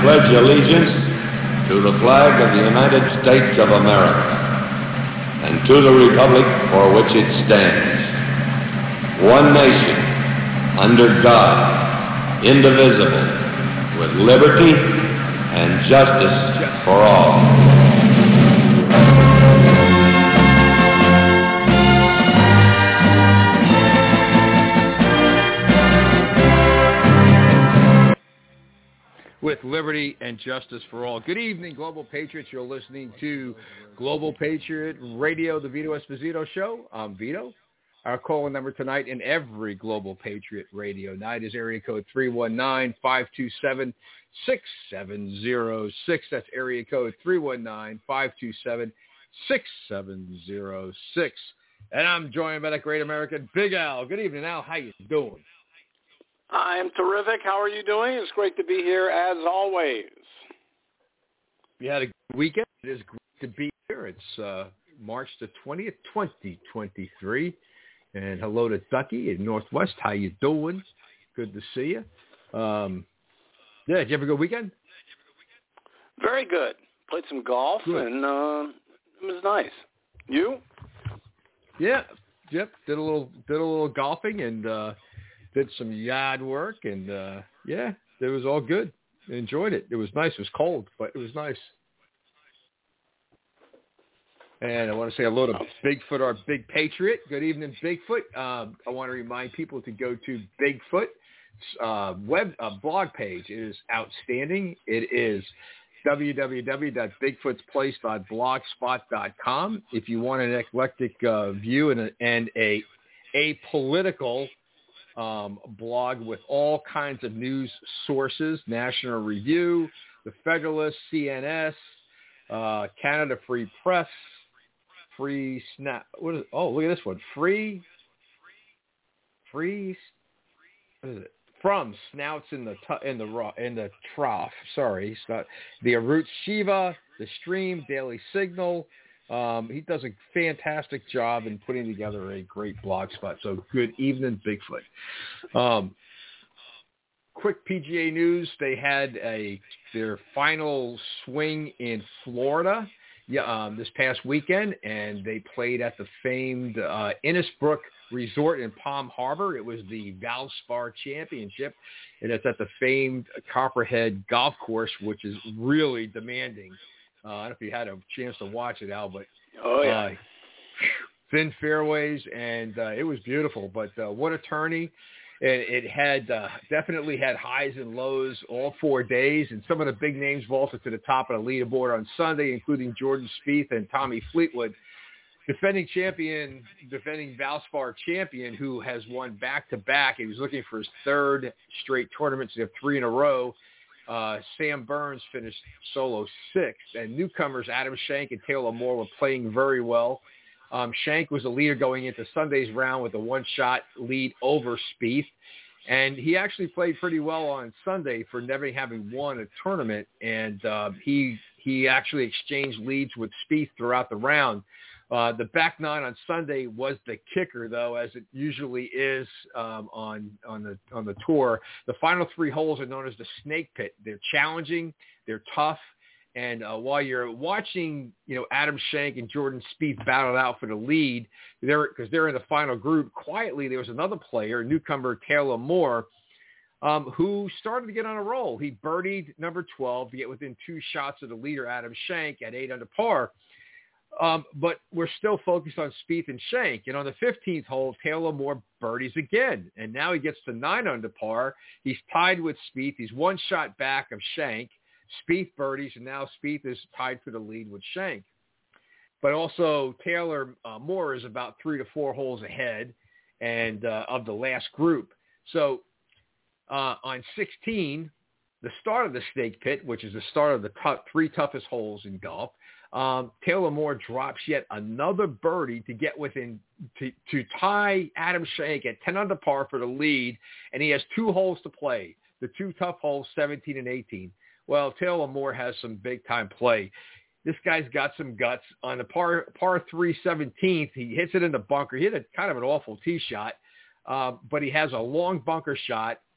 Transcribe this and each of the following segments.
pledge allegiance to the flag of the United States of America and to the republic for which it stands, one nation, under God, indivisible, with liberty and justice for all. With liberty and justice for all. Good evening, Global Patriots. You're listening to Global Patriot Radio, the Vito Esposito Show. I'm Vito. Our call-in number tonight in every Global Patriot Radio night is area code 319-527-6706. That's area code 319-527-6706. And I'm joined by the great American Big Al. Good evening, Al. How you doing? I am terrific. How are you doing? It's great to be here as always. You had a good weekend. It is great to be here. It's March the 20th, 2023. And hello to Ducky in Northwest. How you doing? Good to see you. Did you have a good weekend? Very good. Played some golf, good. And it was nice. You? Yeah. Yep. Did a little golfing and did some yard work, and it was all good. I enjoyed it. It was nice. It was cold, but it was nice. And I want to say hello to Bigfoot, our Big Patriot. Good evening, Bigfoot. I want to remind people to go to Bigfoot's blog page. It is outstanding. It is www.bigfootsplace.blogspot.com. If you want an eclectic view and a apolitical blog with all kinds of news sources, National Review, The Federalist, CNS, Canada Free Press, Free Snap. What is it? Oh, look at this one. Free. What is it? From Snouts in the Trough. Sorry, it's not the Arut Shiva, The Stream, Daily Signal. He does a fantastic job in putting together a great blog spot. So good evening, Bigfoot. Quick PGA news. They had their final swing in Florida this past weekend, and they played at the famed Innisbrook Resort in Palm Harbor. It was the Valspar Championship, and it's at the famed Copperhead Golf Course, which is really demanding. I don't know if you had a chance to watch it, Al, but thin fairways, and it was beautiful. But what a tourney. It had definitely had highs and lows all 4 days, and some of the big names vaulted to the top of the leaderboard on Sunday, including Jordan Spieth and Tommy Fleetwood. Defending Valspar champion, who has won back-to-back. He was looking for his third straight tournament, so you have 3 in a row. Sam Burns finished solo 6th, and newcomers Adam Schenk and Taylor Moore were playing very well. Schenk was the leader going into Sunday's round with a one-shot lead over Spieth, and he actually played pretty well on Sunday for never having won a tournament, and he actually exchanged leads with Spieth throughout the round. The back nine on Sunday was the kicker, though, as it usually is on the tour. The final 3 holes are known as the Snake Pit. They're challenging, they're tough, and while you're watching, Adam Schenk and Jordan Spieth battle it out for the lead, because they're in the final group. Quietly, there was another player, newcomer Taylor Moore, who started to get on a roll. He birdied number 12 to get within 2 shots of the leader, Adam Schenk, at 8 under par. But we're still focused on Spieth and Schenk. And on the 15th hole, Taylor Moore birdies again. And now he gets to 9 under par. He's tied with Spieth. He's 1 shot back of Schenk. Spieth birdies, and now Spieth is tied for the lead with Schenk. But also Taylor Moore is about 3 to 4 holes ahead and of the last group. So on 16, the start of the Snake Pit, which is the start of the 3 toughest holes in golf, Taylor Moore drops yet another birdie to get within to tie Adam Schenk at 10 under par for the lead, and he has 2 holes to play. The 2 tough holes, 17 and 18. Well, Taylor Moore has some big time play. This guy's got some guts. On the par 3 17th, he hits it in the bunker. He hit a kind of an awful tee shot, but he has a long bunker shot,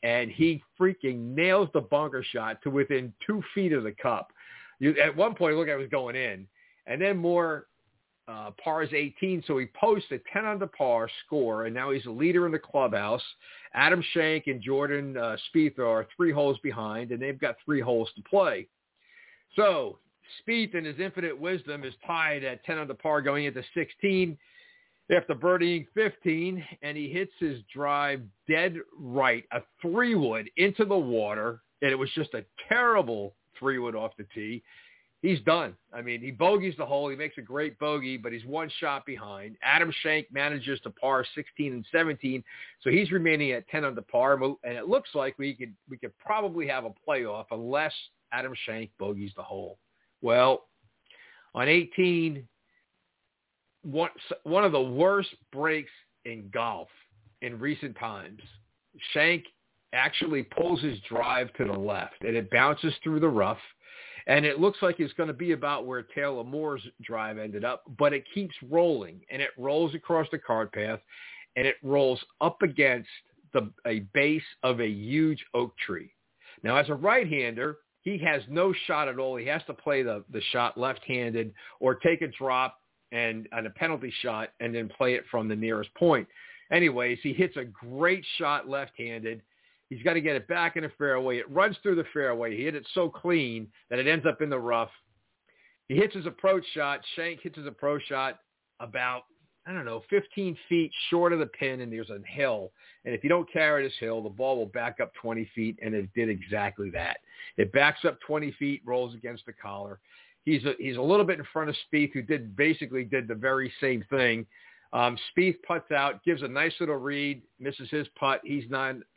and he freaking nails the bunker shot to within 2 feet of the cup. At one point, look, I was going in. And then Moore pars 18, so he posts a 10 under par score, and now he's a leader in the clubhouse. Adam Schenk and Jordan Spieth are 3 holes behind, and they've got 3 holes to play. So Spieth, in his infinite wisdom, is tied at 10 under par going into 16 after birdieing 15, and he hits his drive dead right, a 3-wood into the water, and it was just a terrible 3-wood off the tee. He's done. I mean, he bogeys the hole. He makes a great bogey, but he's 1 shot behind. Adam Schenk manages to par 16 and 17, so he's remaining at 10 under par, and it looks like we could probably have a playoff unless Adam Schenk bogeys the hole. Well, on 18, one of the worst breaks in golf in recent times. Schenk actually pulls his drive to the left, and it bounces through the rough, and it looks like it's going to be about where Taylor Moore's drive ended up, but it keeps rolling, and it rolls across the cart path, and it rolls up against a base of a huge oak tree. Now, as a right-hander, he has no shot at all. He has to play the shot left-handed or take a drop and a penalty shot and then play it from the nearest point. Anyways, he hits a great shot left-handed. He's got to get it back in the fairway. It runs through the fairway. He hit it so clean that it ends up in the rough. He hits his approach shot. Schenk hits his approach shot about, 15 feet short of the pin, and there's a hill. And if you don't carry this hill, the ball will back up 20 feet, and it did exactly that. It backs up 20 feet, rolls against the collar. He's a little bit in front of Spieth, who did the very same thing. Spieth putts out, gives a nice little read, misses his putt. He's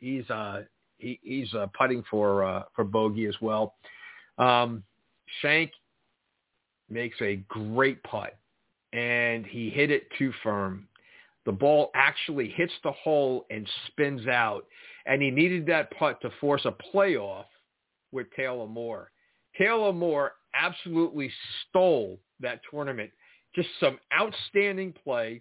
putting for bogey as well. Schenk makes a great putt, and he hit it too firm. The ball actually hits the hole and spins out, and he needed that putt to force a playoff with Taylor Moore. Taylor Moore absolutely stole that tournament. Just some outstanding play.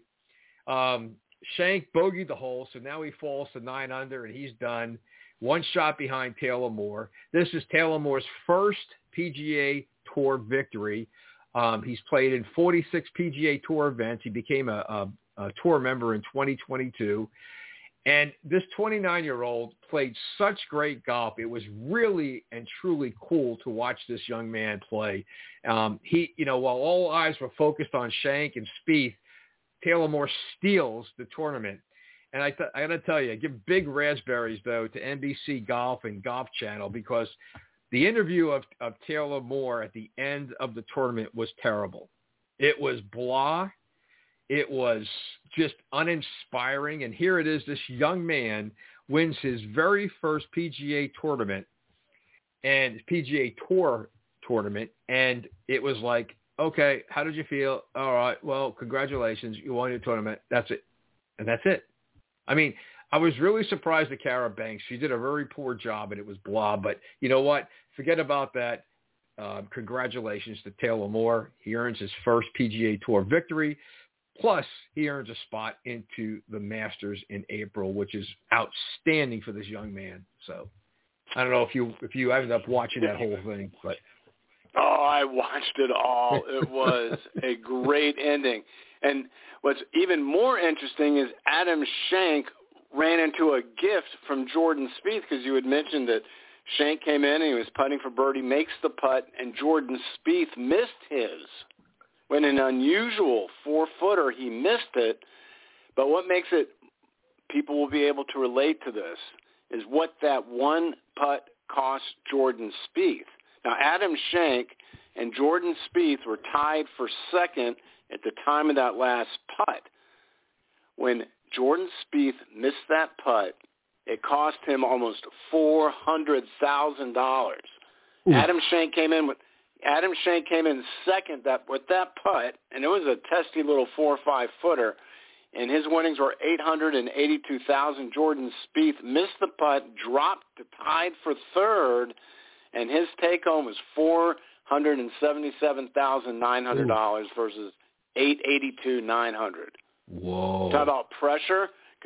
Schenk bogeyed the hole, so now he falls to 9 under, and he's done. 1 shot behind Taylor Moore. This is Taylor Moore's first PGA Tour victory. He's played in 46 PGA Tour events. He became a tour member in 2022. And this 29-year-old played such great golf. It was really and truly cool to watch this young man play. While all eyes were focused on Schenk and Spieth, Taylor Moore steals the tournament. And I got to tell you, give big raspberries, though, to NBC Golf and Golf Channel, because the interview of Taylor Moore at the end of the tournament was terrible. It was blah. It was just uninspiring. And here it is, this young man wins his very first PGA tournament and PGA Tour tournament. And it was like, okay, how did you feel? All right, well, congratulations. You won your tournament. That's it. And that's it. I mean, I was really surprised at Cara Banks. She did a very poor job, and it was blah. But you know what? Forget about that. Congratulations to Taylor Moore. He earns his first PGA Tour victory. Plus, he earns a spot into the Masters in April, which is outstanding for this young man. So I don't know if you ended up watching that whole thing, but. Oh, I watched it all. It was a great ending. And what's even more interesting is Adam Schenk ran into a gift from Jordan Spieth, because you had mentioned that Schenk came in and he was putting for birdie, makes the putt, and Jordan Spieth missed his. When an unusual 4-footer, he missed it. But what makes it, people will be able to relate to this, is what that one putt cost Jordan Spieth. Now, Adam Schenk and Jordan Spieth were tied for second at the time of that last putt. When Jordan Spieth missed that putt, it cost him almost $400,000. Adam Schenk came in second with that putt, and it was a testy little 4 or 5 footer, and his winnings were $882,000. Jordan Spieth missed the putt, dropped to tied for third, and his take home was $477,900 versus $882,900. Whoa! Talk about pressure,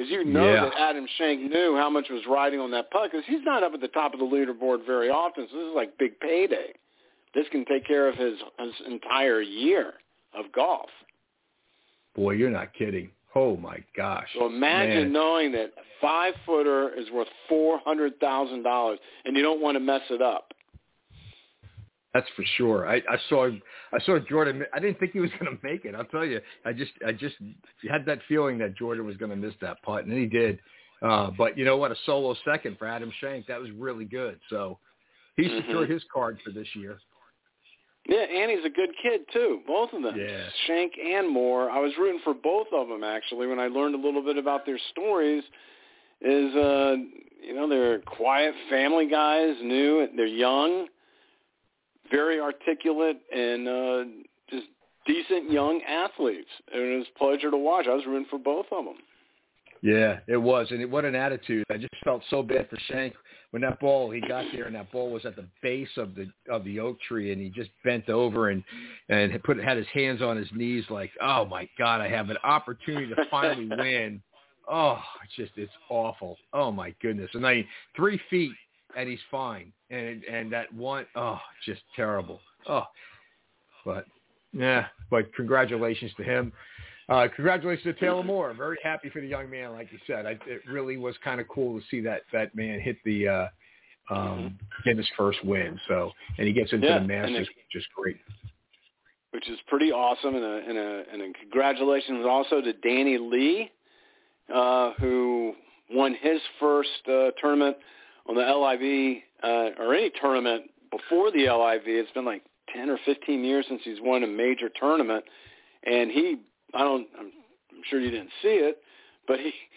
because you know that Adam Schenk knew how much was riding on that putt, because he's not up at the top of the leaderboard very often, so this is like big payday. This can take care of his entire year of golf. Boy, you're not kidding. Oh, my gosh. So imagine knowing that a 5-footer is worth $400,000, and you don't want to mess it up. That's for sure. I saw Jordan. I didn't think he was going to make it. I'll tell you. I just had that feeling that Jordan was going to miss that putt, and he did. But you know what? A solo second for Adam Schenk. That was really good. So he secured his card for this year. Yeah, and he's a good kid, too, both of them, Schenk and Moore. I was rooting for both of them, actually, when I learned a little bit about their stories, is, they're quiet family guys, they're young, very articulate, and just decent young athletes. And it was a pleasure to watch. I was rooting for both of them. Yeah, it was. And what an attitude. I just felt so bad for Schenk when that ball, he got there and that ball was at the base of the oak tree, and he just bent over and had his hands on his knees like, oh, my God, I have an opportunity to finally win. Oh, it's awful. Oh, my goodness. And 3 feet, and he's fine. And that one, just terrible. Oh, but congratulations to him. Congratulations to Taylor Moore. Very happy for the young man, like you said. It really was kind of cool to see that man hit the get his first win. So, and he gets into the Masters, which is great. Which is pretty awesome, and a congratulations also to Danny Lee, who won his first tournament on the LIV, or any tournament before the LIV. It's been like 10 or 15 years since he's won a major tournament, and I'm sure you didn't see it, but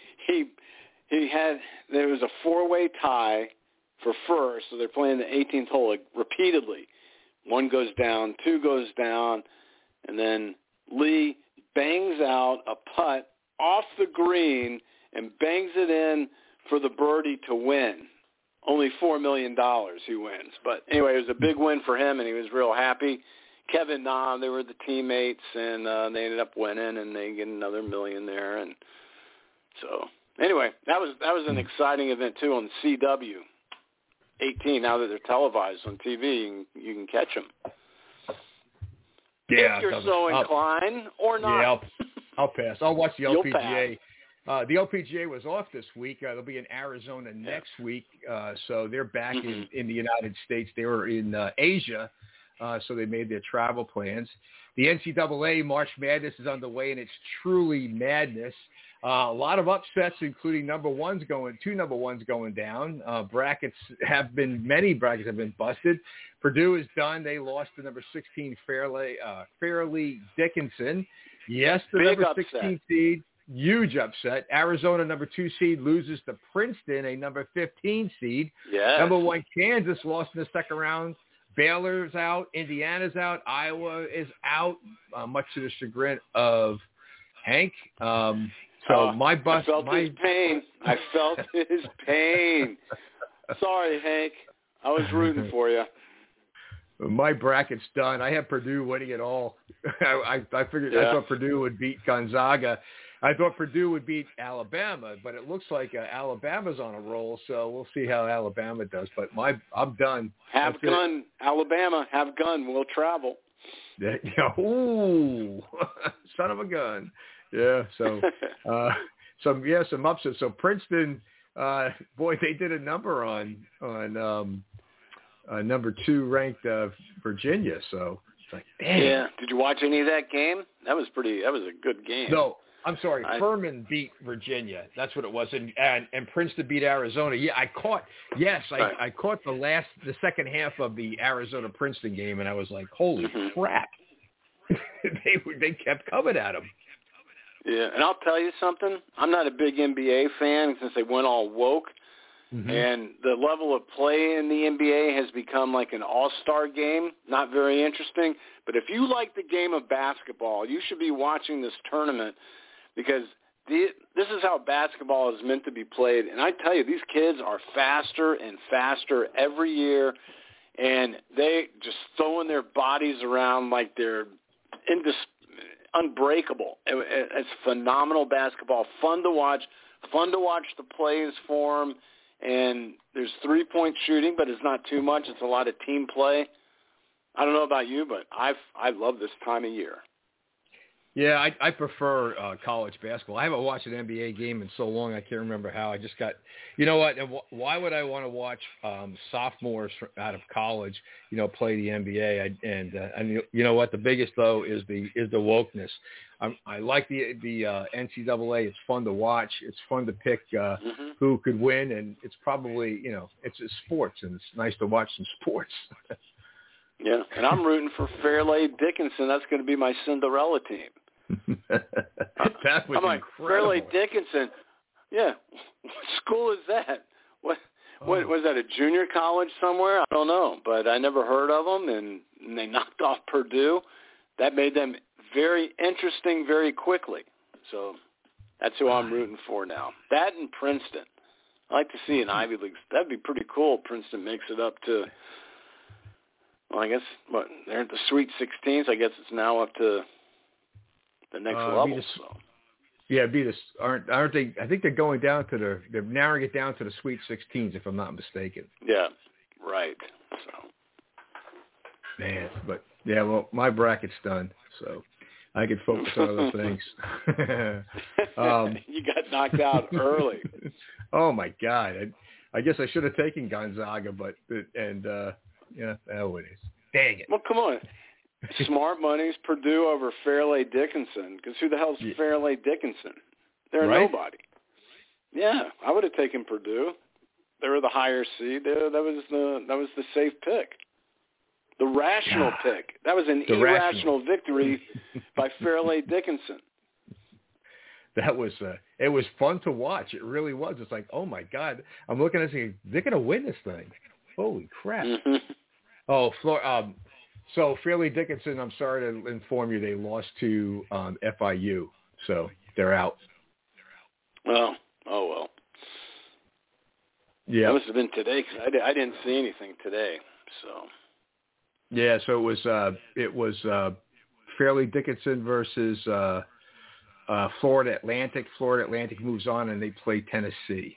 there was a 4-way tie for first, so they're playing the 18th hole repeatedly. 1 goes down, 2 goes down, and then Lee bangs out a putt off the green and bangs it in for the birdie to win. Only $4 million he wins. But anyway, it was a big win for him, and he was real happy. Kevin Na, they were the teammates, and they ended up winning, and they get another $1 million there. And so, anyway, that was an exciting event too on CW 18. Now that they're televised on TV, you can catch them. Yeah, if you're so inclined, or not. Yeah, I'll pass. I'll watch the LPGA. The LPGA was off this week. They'll be in Arizona next week, so they're back in the United States. They were in Asia. So they made their travel plans. The NCAA March Madness is underway, and it's truly madness. A lot of upsets, including two number ones going down. Many brackets have been busted. Purdue is done. They lost to number 16 Fairleigh Dickinson. Yes, the Big number upset. 16 seed. Huge upset. Arizona, number 2 seed, loses to Princeton, a number 15 seed. Yes. Number 1 Kansas lost in the second round. Baylor's out. Indiana's out. Iowa is out, much to the chagrin of Hank. My bus. I felt his pain. I felt his pain. Sorry, Hank. I was rooting for you. My bracket's done. I had Purdue winning it all. I figured I thought Purdue would beat Gonzaga. I thought Purdue would beat Alabama, but it looks like Alabama's on a roll, so we'll see how Alabama does. But I'm done. Have gun, Alabama. Have gun. We'll travel. Ooh, son of a gun. Yeah. So, some upsets. So Princeton, boy, they did a number on number 2 ranked Virginia. So it's like, damn. Yeah. Did you watch any of that game? That was a good game. No. I'm sorry, Furman beat Virginia. That's what it was, and Princeton beat Arizona. Yeah, I caught the second half of the Arizona Princeton game, and I was like, holy crap! they kept coming at them. Yeah, and I'll tell you something. I'm not a big NBA fan since they went all woke, and the level of play in the NBA has become like an all-star game. Not very interesting. But if you like the game of basketball, you should be watching this tournament. Because this is how basketball is meant to be played. And I tell you, these kids are faster and faster every year, and they just throwing their bodies around like they're unbreakable. It's phenomenal basketball, fun to watch, fun to watch the plays for them. And there's 3-point shooting, but it's not too much. It's a lot of team play. I don't know about you, but I love this time of year. Yeah, I prefer college basketball. I haven't watched an NBA game in so long I can't remember how. I just got, you know what? Why would I want to watch sophomores out of college, play the NBA? And you know what? The biggest though is the wokeness. I like the NCAA. It's fun to watch. It's fun to pick who could win, and it's probably it's sports, and it's nice to watch some sports. Yeah, and I'm rooting for Fairleigh Dickinson. That's going to be my Cinderella team. That was I'm like, incredible. Fairleigh Dickinson. Yeah, what school is that? What was that? A junior college somewhere? I don't know, but I never heard of them, and they knocked off Purdue. That made them very interesting very quickly. So that's who I'm rooting for now. That and Princeton. I like to see an Ivy League. That'd be pretty cool. Princeton makes it up to. Well, I guess they're at the Sweet 16s. I guess it's now up to the next level. Yeah, aren't they? I think they're going down to they're narrowing it down to the Sweet 16s, if I'm not mistaken. Yeah, right. So, man, but yeah, well, my bracket's done, so I can focus on other things. You got knocked out early. Oh my God! I guess I should have taken Gonzaga, but yeah, oh, it is. Dang it. Well, come on. Smart money's Purdue over Fairleigh Dickinson, because who the hell's Fairleigh Dickinson? They're nobody. Yeah, I would have taken Purdue. They were the higher seed. That was the safe pick. The rational pick. That was an irrational victory by Fairleigh Dickinson. That was it was fun to watch. It really was. It's like, oh my God, I'm looking at this. They're going to win this thing. Holy crap. Mm-hmm. Oh, so Fairleigh Dickinson, I'm sorry to inform you, they lost to FIU, so they're out. Well, oh well. Yeah, that must have been today because I didn't see anything today. So. Yeah, so it was Fairleigh Dickinson versus Florida Atlantic. Florida Atlantic moves on and they play Tennessee.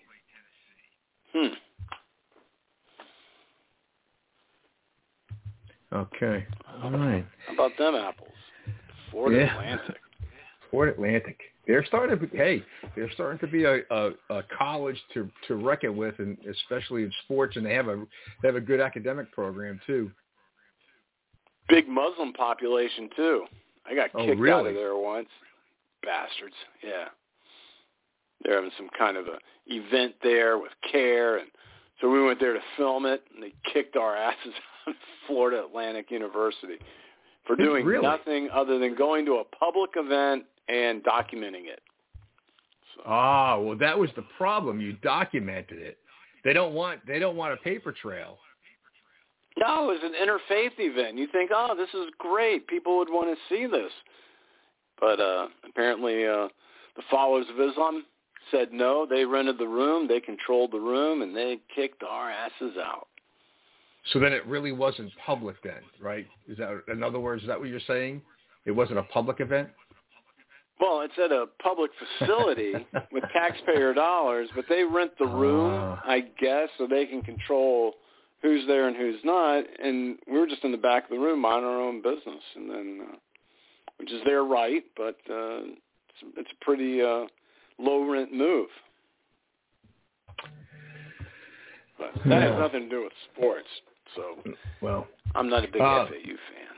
Okay. All right. How about them apples? Florida Atlantic. Florida Atlantic. They're starting to be a college to reckon with, and especially in sports, and they have a good academic program too. Big Muslim population too. I got kicked out of there once. Bastards. Yeah. They're having some kind of a event there with CARE, and so we went there to film it, and they kicked our asses out of Florida Atlantic University for doing nothing other than going to a public event and documenting it. So. Well, that was the problem. You documented it. They don't want a paper trail. No, it was an interfaith event. You think, this is great. People would want to see this. But apparently the followers of Islam said no. They rented the room. They controlled the room, and they kicked our asses out. So then it really wasn't public then, right? Is that, in other words, is that what you're saying? It wasn't a public event? Well, it's at a public facility with taxpayer dollars, but they rent the room, I guess, so they can control who's there and who's not. And we were just in the back of the room minding our own business, and then, which is their right, but it's a pretty low-rent move. But that has nothing to do with sports, so I'm not a big FAU fan.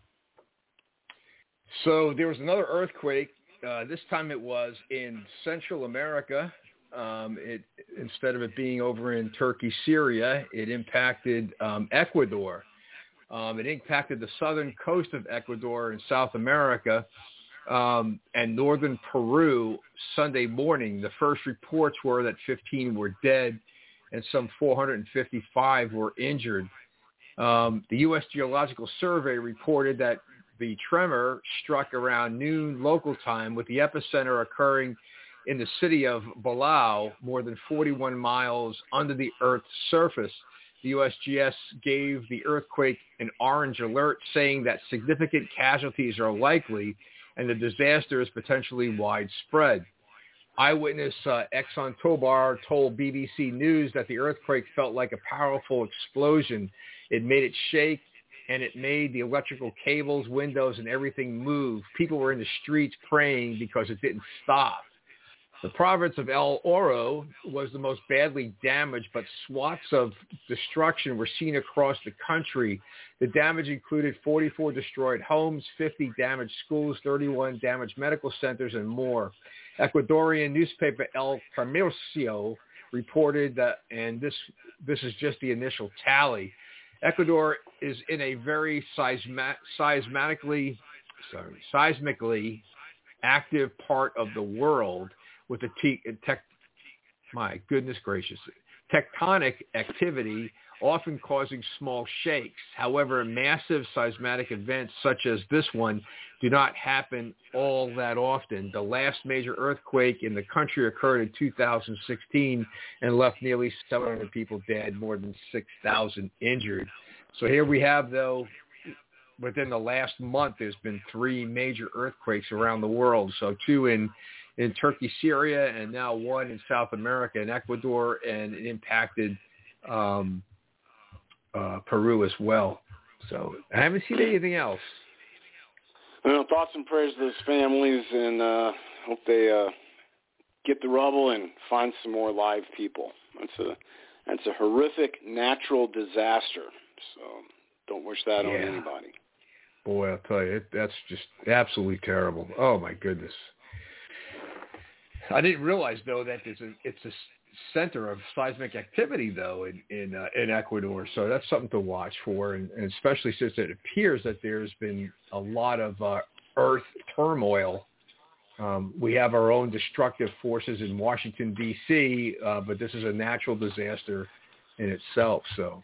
So there was another earthquake. This time it was in Central America. Instead of it being over in Turkey, Syria, it impacted Ecuador. It impacted the southern coast of Ecuador in South America and northern Peru Sunday morning. The first reports were that 15 were dead and some 455 were injured. The U.S. Geological Survey reported that the tremor struck around noon local time, with the epicenter occurring in the city of Balao, more than 41 miles under the Earth's surface. The USGS gave the earthquake an orange alert, saying that significant casualties are likely and the disaster is potentially widespread. Eyewitness Exxon Tobar told BBC News that the earthquake felt like a powerful explosion. It made it shake, and it made the electrical cables, windows, and everything move. People were in the streets praying because it didn't stop. The province of El Oro was the most badly damaged, but swaths of destruction were seen across the country. The damage included 44 destroyed homes, 50 damaged schools, 31 damaged medical centers, and more. Ecuadorian newspaper El Comercio reported that, and this is just the initial tally, Ecuador is in a very seismically active part of the world with my goodness gracious, tectonic activity often causing small shakes. However, massive seismic events such as this one do not happen all that often. The last major earthquake in the country occurred in 2016 and left nearly 700 people dead, more than 6,000 injured. So here we have, though, within the last month, there's been 3 major earthquakes around the world. So 2 in Turkey, Syria, and now 1 in South America in Ecuador, and it impacted Peru as well. So I haven't seen anything else. Well, thoughts and prayers to those families, and hope they get the rubble and find some more live people. That's a horrific natural disaster. So don't wish that on anybody. Boy, I'll tell you, that's just absolutely terrible. Oh my goodness. I didn't realize though that it's a center of seismic activity though in Ecuador. So that's something to watch for, and especially since it appears that there's been a lot of earth turmoil. We have our own destructive forces in Washington D.C., but this is a natural disaster in itself.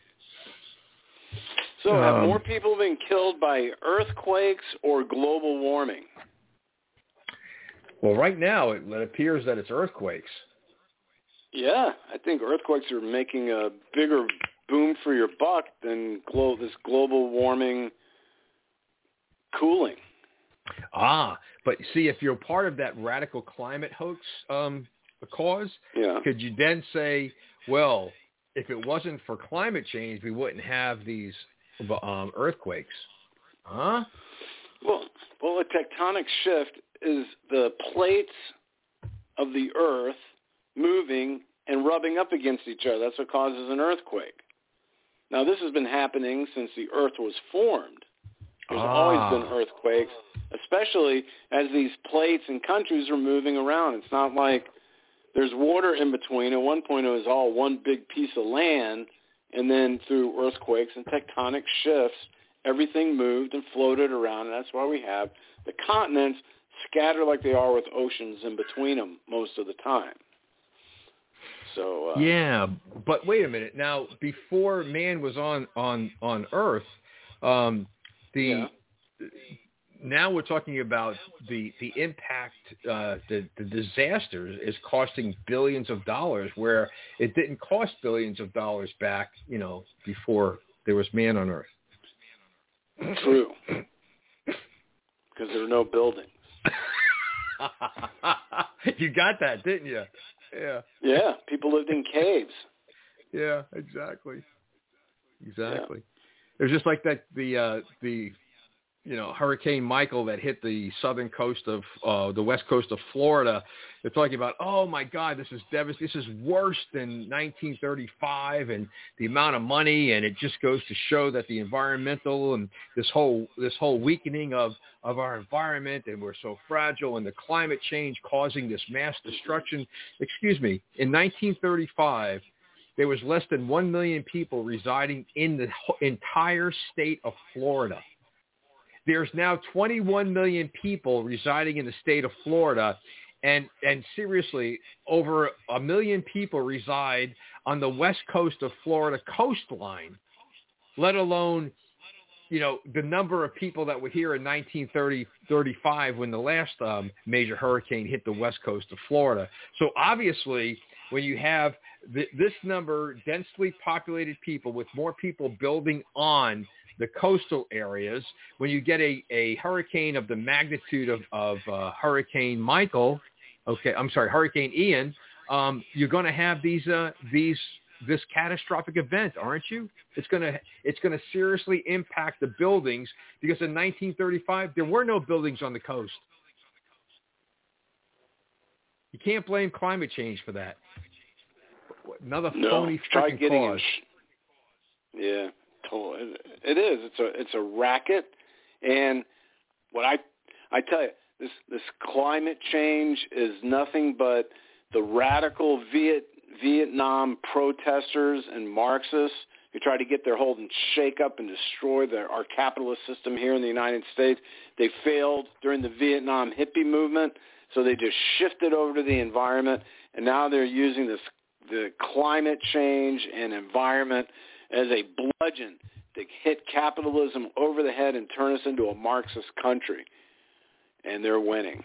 So have more people been killed by earthquakes or global warming? Well, right now it appears that it's earthquakes. Yeah, I think earthquakes are making a bigger boom for your buck than this global warming cooling. But see, if you're part of that radical climate hoax cause, could you then say, well, if it wasn't for climate change, we wouldn't have these earthquakes? Huh? Well, a tectonic shift is the plates of the earth moving and rubbing up against each other. That's what causes an earthquake. Now, this has been happening since the earth was formed. There's always been earthquakes, especially as these plates and countries are moving around. It's not like there's water in between. At one point, it was all one big piece of land, and then through earthquakes and tectonic shifts, everything moved and floated around, and that's why we have the continents scattered like they are with oceans in between them most of the time. So yeah, but wait a minute. Now, before man was on Earth, now we're talking about the impact, the disaster is costing billions of dollars, where it didn't cost billions of dollars back, before there was man on Earth. True, because there were no buildings. You got that, didn't you? Yeah. Yeah, people lived in caves. Yeah, exactly. Yeah. It was just like that the Hurricane Michael that hit the southern coast of the west coast of Florida. They're talking about, oh my God, this is devastating. This is worse than 1935, and the amount of money, and it just goes to show that the environmental and this whole weakening of our environment, and we're so fragile, and the climate change causing this mass destruction. Excuse me, in 1935, there was less than 1 million people residing in the entire state of Florida. There's now 21 million people residing in the state of Florida, and seriously, over 1 million people reside on the west coast of Florida coastline, let alone, the number of people that were here in 1935 when the last major hurricane hit the west coast of Florida. So obviously, when you have this number, densely populated people with more people building on the coastal areas, when you get a hurricane of the magnitude of Hurricane Michael, Hurricane Ian, you're going to have this catastrophic event, aren't you? It's going to seriously impact the buildings, because in 1935 there were no buildings on the coast. You can't blame climate change for that. Another phony freaking cause. Yeah, totally. It is. It's a racket, and what I tell you, this climate change is nothing but the radical Vietnam protesters and Marxists who try to get their hold and shake up and destroy our capitalist system here in the United States. They failed during the Vietnam hippie movement, so they just shifted over to the environment, and now they're using the climate change and environment as a bludgeon to hit capitalism over the head and turn us into a Marxist country, and they're winning.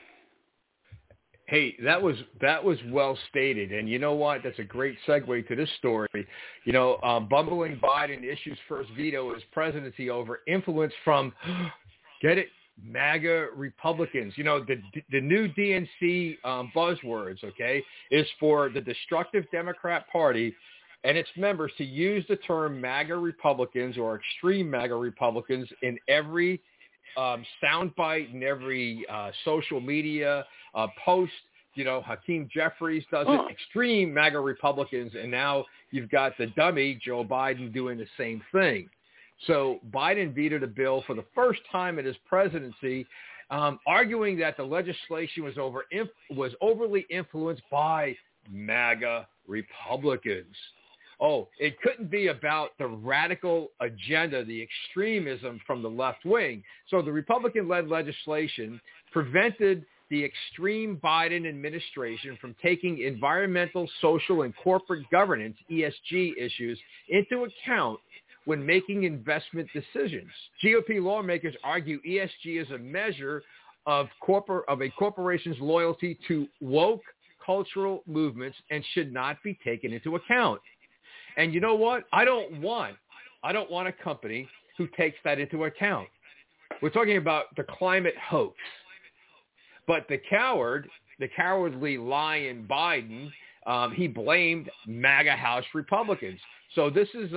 Hey, that was well stated, and you know what? That's a great segue to this story. You know, bumbling Biden issues first veto of his presidency over influence from, get it, MAGA Republicans. You know, the new DNC buzzwords, okay, is for the destructive Democrat Party and its members to use the term MAGA Republicans or extreme MAGA Republicans in every soundbite, in every social media post. You know, Hakeem Jeffries does it, extreme MAGA Republicans, and now you've got the dummy Joe Biden doing the same thing. So Biden vetoed a bill for the first time in his presidency, arguing that the legislation was overly influenced by MAGA Republicans. Oh, it couldn't be about the radical agenda, the extremism from the left wing. So the Republican-led legislation prevented the extreme Biden administration from taking environmental, social, and corporate governance, ESG, issues into account when making investment decisions. GOP lawmakers argue ESG is a measure of a corporation's loyalty to woke cultural movements and should not be taken into account. And you know what? I don't want a company who takes that into account. We're talking about the climate hoax. But the cowardly lion Biden, he blamed MAGA House Republicans. So this is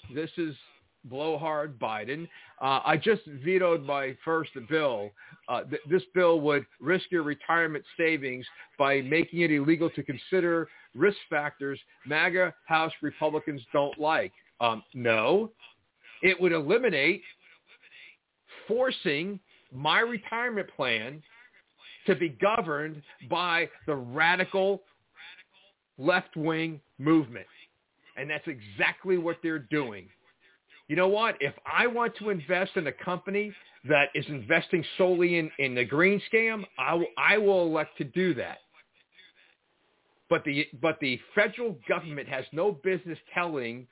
blowhard Biden. I just vetoed my first bill. This bill would risk your retirement savings by making it illegal to consider risk factors MAGA House Republicans don't like. No, it would eliminate forcing my retirement plan to be governed by the radical left-wing movement. And that's exactly what they're doing. You know what? If I want to invest in a company that is investing solely in the green scam, I will elect to do that. But the federal government has no business telling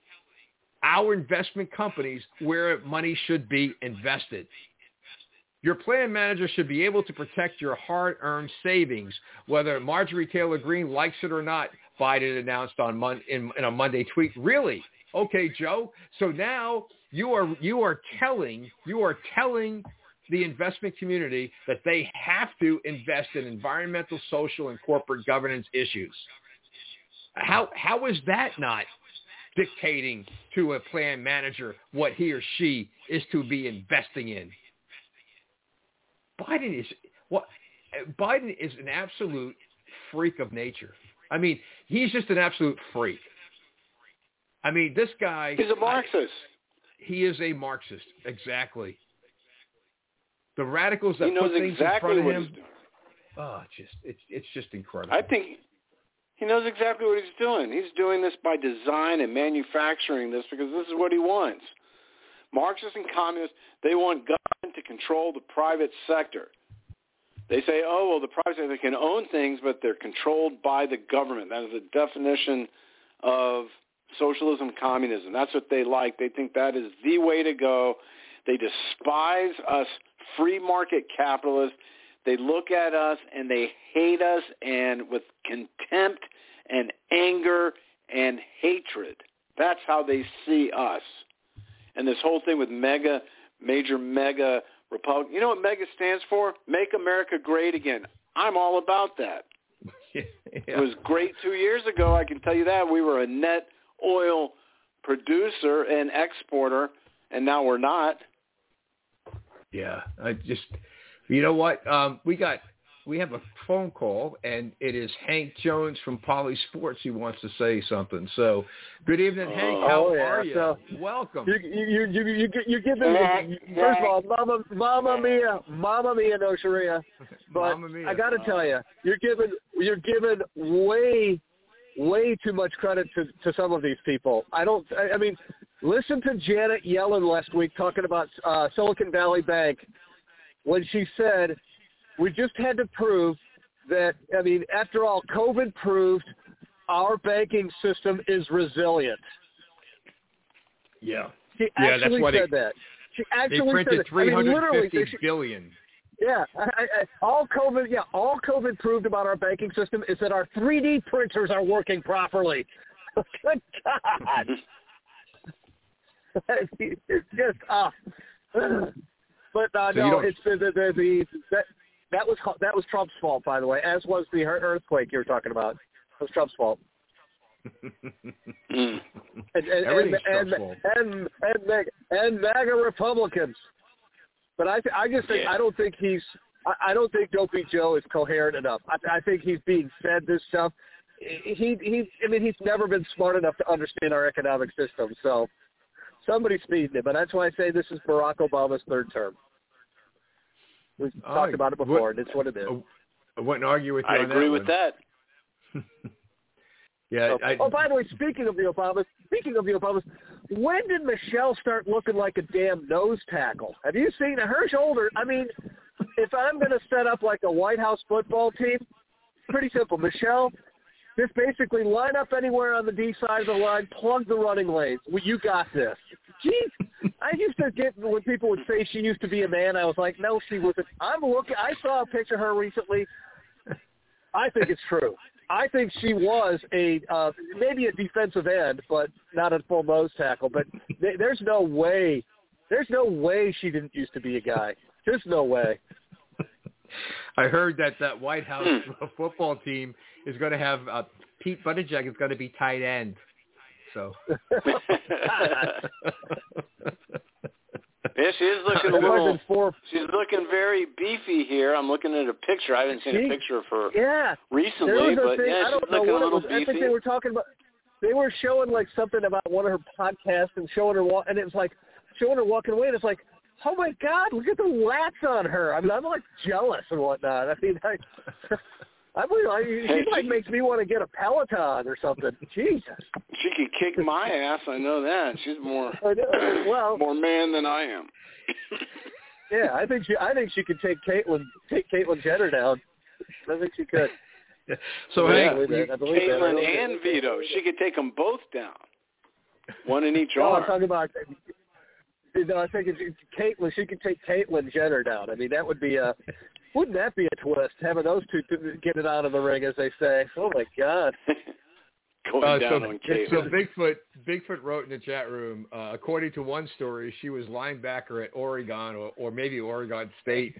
our investment companies where money should be invested. Your plan manager should be able to protect your hard-earned savings, whether Marjorie Taylor Greene likes it or not, Biden announced in a Monday tweet. Really? Okay, Joe. So now you are telling the investment community that they have to invest in environmental, social, and corporate governance issues. How is that not dictating to a plan manager what he or she is to be investing in? Biden is an absolute freak of nature. I mean, he's just an absolute freak. I mean, this guy... He's a Marxist. He is a Marxist, exactly. The radicals that put things in front of him... it's just incredible. I think he knows exactly what he's doing. He's doing this by design and manufacturing this because this is what he wants. Marxists and communists, they want government to control the private sector. They say, the private sector can own things, but they're controlled by the government. That is the definition of socialism and communism. That's what they like. They think that is the way to go. They despise us free market capitalists. They look at us and they hate us, and with contempt and anger and hatred. That's how they see us. And this whole thing with major Republican, you know what MEGA stands for? Make America Great Again. I'm all about that. It was great 2 years ago, I can tell you that. We were a net oil producer and exporter, and now we're not. Yeah, you know what? We have a phone call, and it is Hank Jones from Poly Sports. He wants to say something. So, good evening, Hank. How are you? So, welcome. You're giving first of all, Mama Mia, no Sharia. But Mia. I got to tell you, you're giving way too much credit to some of these people. I mean, listen to Janet Yellen last week talking about Silicon Valley Bank when she said, we just had to prove that, I mean, after all, COVID proved our banking system is resilient. Yeah. She actually said that. She actually they printed said that. $350 billion. Yeah. All COVID proved about our banking system is that our 3D printers are working properly. Good God. It's just, but no, it's that was Trump's fault, by the way, as was the earthquake you were talking about. It was Trump's fault. Everything's Trump's fault. And MAGA Republicans. But I just think I don't think Dopey Joe is coherent enough. I think he's being fed this stuff. He's never been smart enough to understand our economic system. So somebody's feeding him, and that's why I say this is Barack Obama's third term. We've talked about it before, and it's what it is. I wouldn't argue with you on that. I agree with that. Yeah. By the way, speaking of the Obamas, when did Michelle start looking like a damn nose tackle? Have you seen her shoulder? I mean, if I'm going to set up like a White House football team, pretty simple. Michelle, just basically line up anywhere on the D side of the line, plug the running lanes. Well, you got this. Jeez, I used to get when people would say she used to be a man. I was like, no, she wasn't. I saw a picture of her recently. I think it's true. I think she was maybe a defensive end, but not a full nose tackle. But there's no way she didn't used to be a guy. There's no way. I heard that White House football team is going to have Pete Buttigieg is going to be tight end. So. Yeah, she is looking a little. She's looking very beefy here. I'm looking at a picture. I haven't seen a picture of her recently, but she's looking a little beefy. I think they were talking about. They were showing like something about one of her podcasts and showing her and it was like showing her walking away. And it's like, oh my God, look at the lats on her. I mean, I'm like jealous and whatnot. I mean, she makes me want to get a Peloton or something. Jesus. She could kick my ass. I know that. She's more more man than I am. Yeah, I think she could take Caitlyn Jenner down. I think she could. So Caitlyn and Vito, she could take them both down. One in each arm. I'm talking about. I think Caitlyn. She could take Caitlyn Jenner down. I mean, that would be a. Wouldn't that be a twist, having those two get it out of the ring, as they say? Oh, my God. Going down on Caitlyn. So Bigfoot wrote in the chat room, according to one story, she was linebacker at Oregon or maybe Oregon State.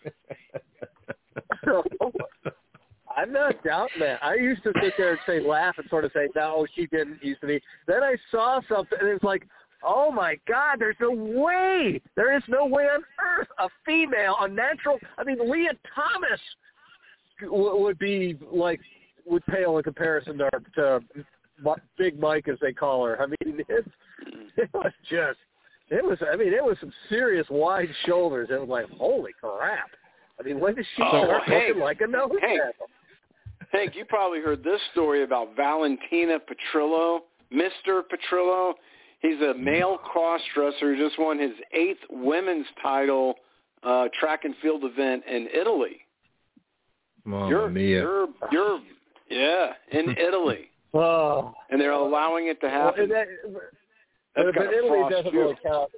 I'm not doubting that. I used to sit there and laugh and sort of say, no, she didn't used to be. Then I saw something, and it's like, oh, my God, there's no way. There is no way on earth a female, a natural. I mean, Leah Thomas would pale in comparison to Big Mike, as they call her. I mean, it was some serious wide shoulders. It was like, holy crap. I mean, when did she start looking like a nose tackle? Hank, you probably heard this story about Valentina Petrillo, Mr. Petrillo. He's a male cross-dresser who just won his 8th women's title track and field event in Italy. Mamma mia. You're in Italy. Oh. And they're allowing it to happen. But Italy doesn't really count.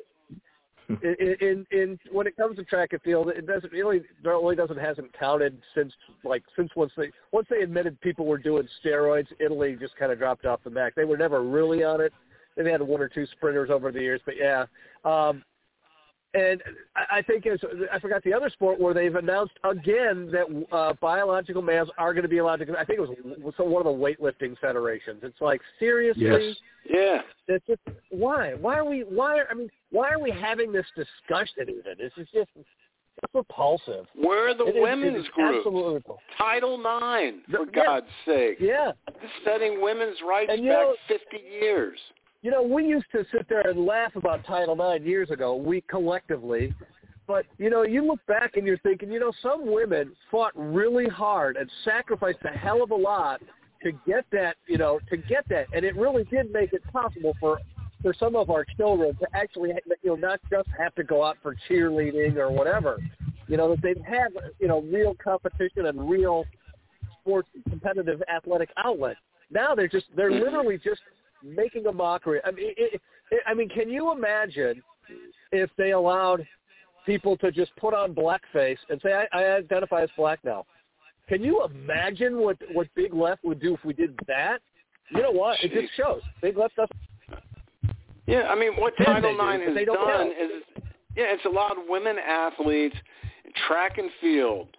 When it comes to track and field, it hasn't counted since once they admitted people were doing steroids. Italy just kind of dropped off the map. They were never really on it. They've had one or two sprinters over the years, but yeah. And I think I forgot the other sport where they've announced again that biological males are going to be allowed to. I think it was one of the weightlifting federations. It's like, seriously? Yes. Yeah. It's just, why? Why are we having this discussion even? This is just repulsive. Where are the women's groups? Absolutely. Title IX, for God's sake. Yeah. This is setting women's rights And, back 50 years. You know, we used to sit there and laugh about Title IX years ago, we collectively. But, you know, you look back and you're thinking, you know, some women fought really hard and sacrificed a hell of a lot to get that, And it really did make it possible for some of our children to actually, you know, not just have to go out for cheerleading or whatever. You know, that they'd have, you know, real competition and real sports competitive athletic outlets. Now they're literally just making a mockery. I mean, can you imagine if they allowed people to just put on blackface and say, I identify as black now? Can you imagine what Big Left would do if we did that? You know what? It just shows. Big Left doesn't. Yeah, I mean, what Title IX has done is, it's allowed women athletes, track and field,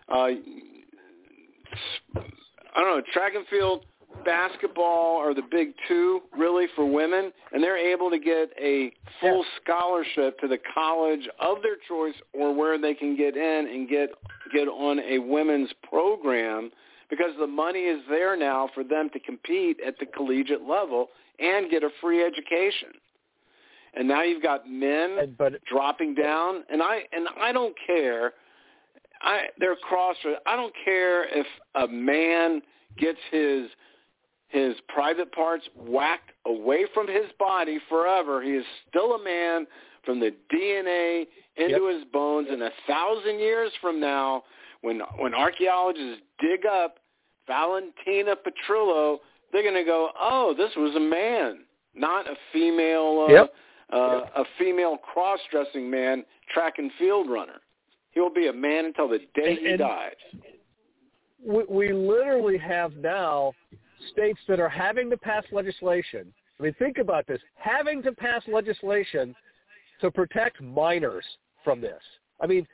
track and field, basketball are the big two, really, for women, and they're able to get a full scholarship to the college of their choice or where they can get in and get on a women's program because the money is there now for them to compete at the collegiate level and get a free education. And now you've got men dropping down, and I don't care. They're crossroads. I don't care if a man gets his private parts whacked away from his body forever. He is still a man from the DNA into his bones. And 1,000 years from now, when archaeologists dig up Valentina Petrillo, they're going to go, oh, this was a man, not a female. A female cross-dressing man, track and field runner. He will be a man until the day he dies. We literally have now states that are having to pass legislation. I mean, think about this. Having to pass legislation to protect minors from this. I mean,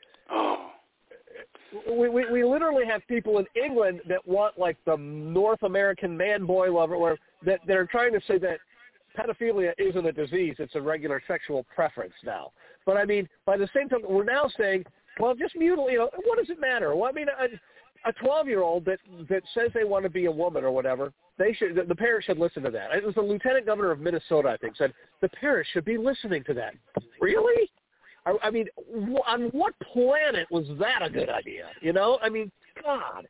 we literally have people in England that want, like, the North American man-boy lover, that are trying to say that pedophilia isn't a disease, it's a regular sexual preference now. But, I mean, by the same time, we're now saying, well, just mutilate, what does it matter? Well, I mean, a 12-year-old that says they want to be a woman or whatever, the parents should listen to that. It was the lieutenant governor of Minnesota, I think, said the parents should be listening to that. Really? I mean, on what planet was that a good idea? You know? I mean, God.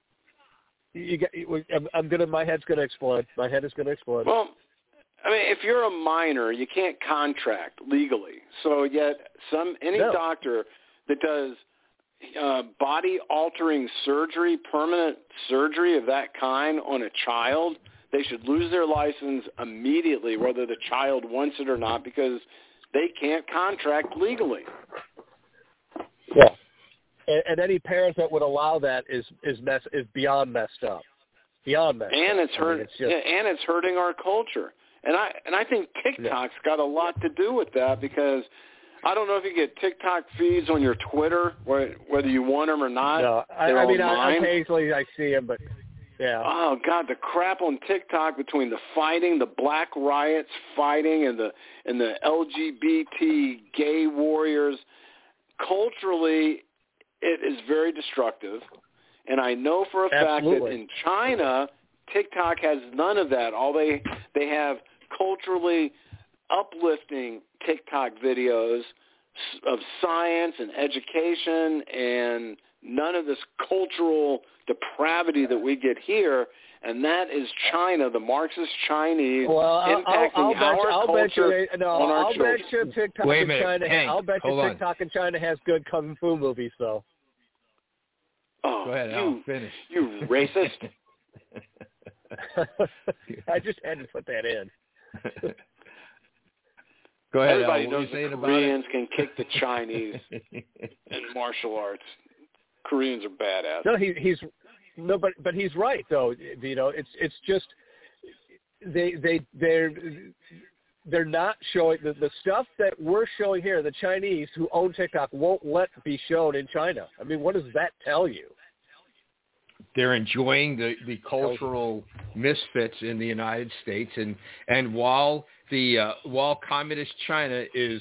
My head's going to explode. My head is going to explode. Well, I mean, if you're a minor, you can't contract legally. So yet any doctor that does body-altering surgery, permanent surgery of that kind on a child, they should lose their license immediately, whether the child wants it or not, because they can't contract legally. Yeah. And any parent that would allow that is beyond messed up. Beyond messed and up. It's hurting our culture. And I think TikTok's got a lot to do with that, because I don't know if you get TikTok feeds on your Twitter, whether you want them or not. No, I mean, occasionally I see them, but yeah. Oh God, the crap on TikTok between the fighting, the Black Riots fighting, and the LGBT gay warriors. Culturally, it is very destructive, and I know for a fact that in China, TikTok has none of that. All they have culturally uplifting TikTok videos of science and education and none of this cultural depravity that we get here, and that is China, the Marxist Chinese, impacting our culture on our children. Bet you TikTok Wait a minute, China. Hank, I'll bet you TikTok in China has good kung fu movies, though. Oh, go ahead, Al, finish. You racist. I just had to put that in. Go ahead, Everybody Al, knows the Koreans can kick the Chinese in martial arts. Koreans are badass. No, but he's right though. You know, it's just they're they're not showing the stuff that we're showing here. The Chinese who own TikTok won't let be shown in China. I mean, what does that tell you? They're enjoying the cultural misfits in the United States, and while communist China is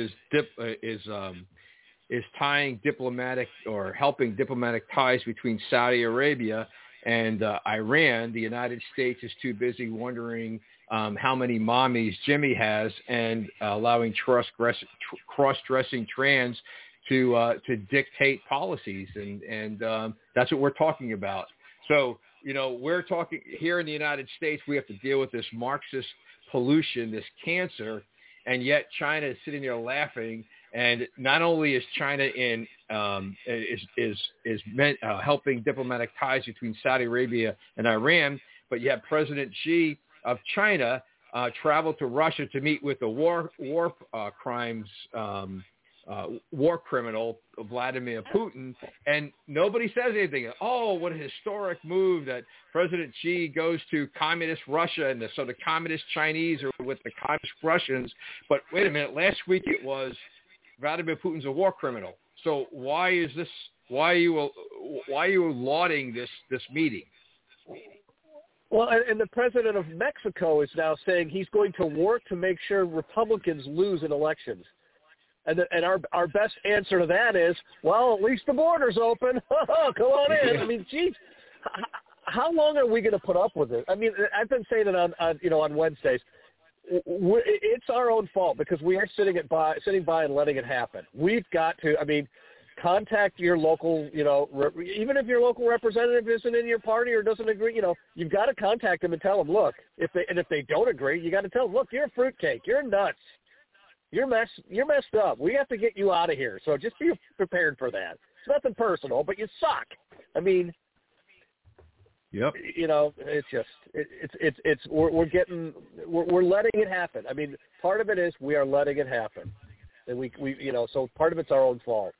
tying diplomatic or helping diplomatic ties between Saudi Arabia and Iran, the United States is too busy wondering how many mommies Jimmy has and allowing cross-dressing trans to dictate policies, and that's what we're talking about. So, we're talking here in the United States, we have to deal with this Marxist pollution, this cancer, and yet China is sitting there laughing. And not only is China helping diplomatic ties between Saudi Arabia and Iran, but you have President Xi of China travel to Russia to meet with the war criminal Vladimir Putin, and nobody says anything. Oh, what a historic move that President Xi goes to communist Russia, and so the communist Chinese are with the communist Russians. But wait a minute, last week it was Vladimir Putin's a war criminal. So why is this? Why are you lauding this meeting? Well, and the president of Mexico is now saying he's going to work to make sure Republicans lose in elections. And our best answer to that is, well, at least the border's open. Come on in. I mean, geez, how long are we going to put up with it? I mean, I've been saying it on Wednesdays. It's our own fault because we are sitting by and letting it happen. We've got to. I mean, contact your local. Even if your local representative isn't in your party or doesn't agree, you've got to contact them and tell them, look, if they don't agree, you got to tell them, look, you're a fruitcake, you're nuts. You're messed up. We have to get you out of here. So just be prepared for that. It's nothing personal, but you suck. I mean, yep. It's just we're letting it happen. I mean, part of it is we are letting it happen, and we so part of it's our own fault.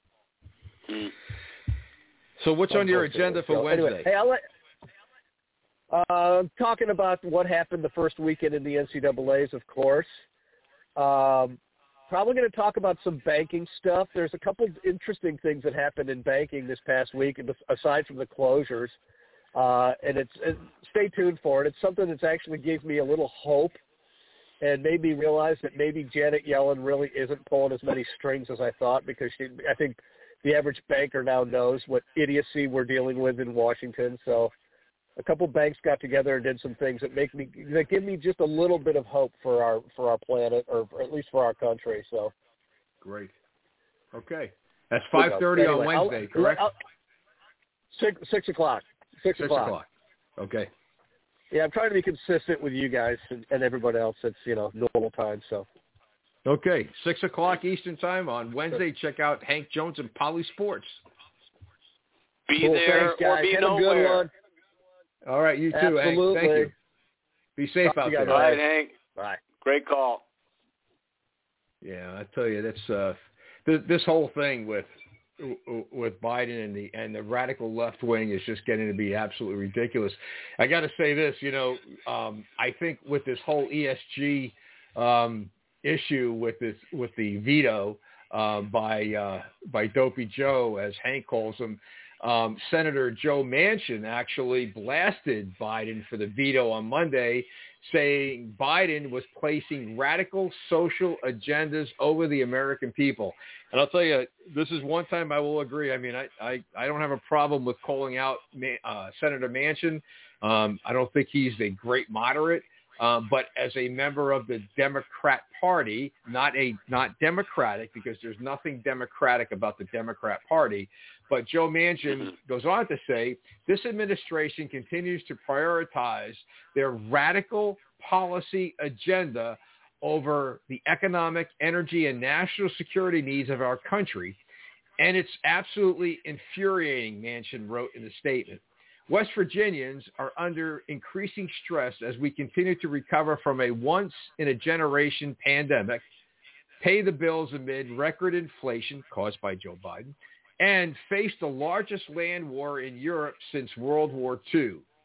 So what's on your agenda for Wednesday? Anyway, hey, talking about what happened the first weekend in the NCAAs, of course. Probably going to talk about some banking stuff. There's a couple interesting things that happened in banking this past week, aside from the closures. And stay tuned for it. It's something that's actually gave me a little hope and made me realize that maybe Janet Yellen really isn't pulling as many strings as I thought, because I think the average banker now knows what idiocy we're dealing with in Washington. So a couple banks got together and did some things that give me just a little bit of hope for our planet, or at least for our country. So great. Okay, that's 5:30 on Wednesday, correct? 6 o'clock. 6 o'clock. Okay. Yeah, I'm trying to be consistent with you guys and everybody else. It's normal time. So. Okay, 6 o'clock Eastern time on Wednesday. Check out Hank Jones and Poly Sports. Be there. Thanks, guys. Or be Have nowhere. a good one. All right, you too, Absolutely. Hank. Thank you. Be safe out there. All right, Hank. Bye. Great call. Yeah, I tell you, that's this whole thing with Biden and the radical left wing is just getting to be absolutely ridiculous. I got to say this, I think with this whole ESG issue with the veto by Dopey Joe, as Hank calls him. Senator Joe Manchin actually blasted Biden for the veto on Monday, saying Biden was placing radical social agendas over the American people. And I'll tell you, this is one time I will agree. I mean, I don't have a problem with calling out Senator Manchin. I don't think he's a great moderate. But as a member of the Democrat Party, not Democratic, because there's nothing democratic about the Democrat Party. But Joe Manchin goes on to say, this administration continues to prioritize their radical policy agenda over the economic, energy, and national security needs of our country. And it's absolutely infuriating, Manchin wrote in the statement. West Virginians are under increasing stress as we continue to recover from a once-in-a-generation pandemic, pay the bills amid record inflation caused by Joe Biden, and face the largest land war in Europe since World War II.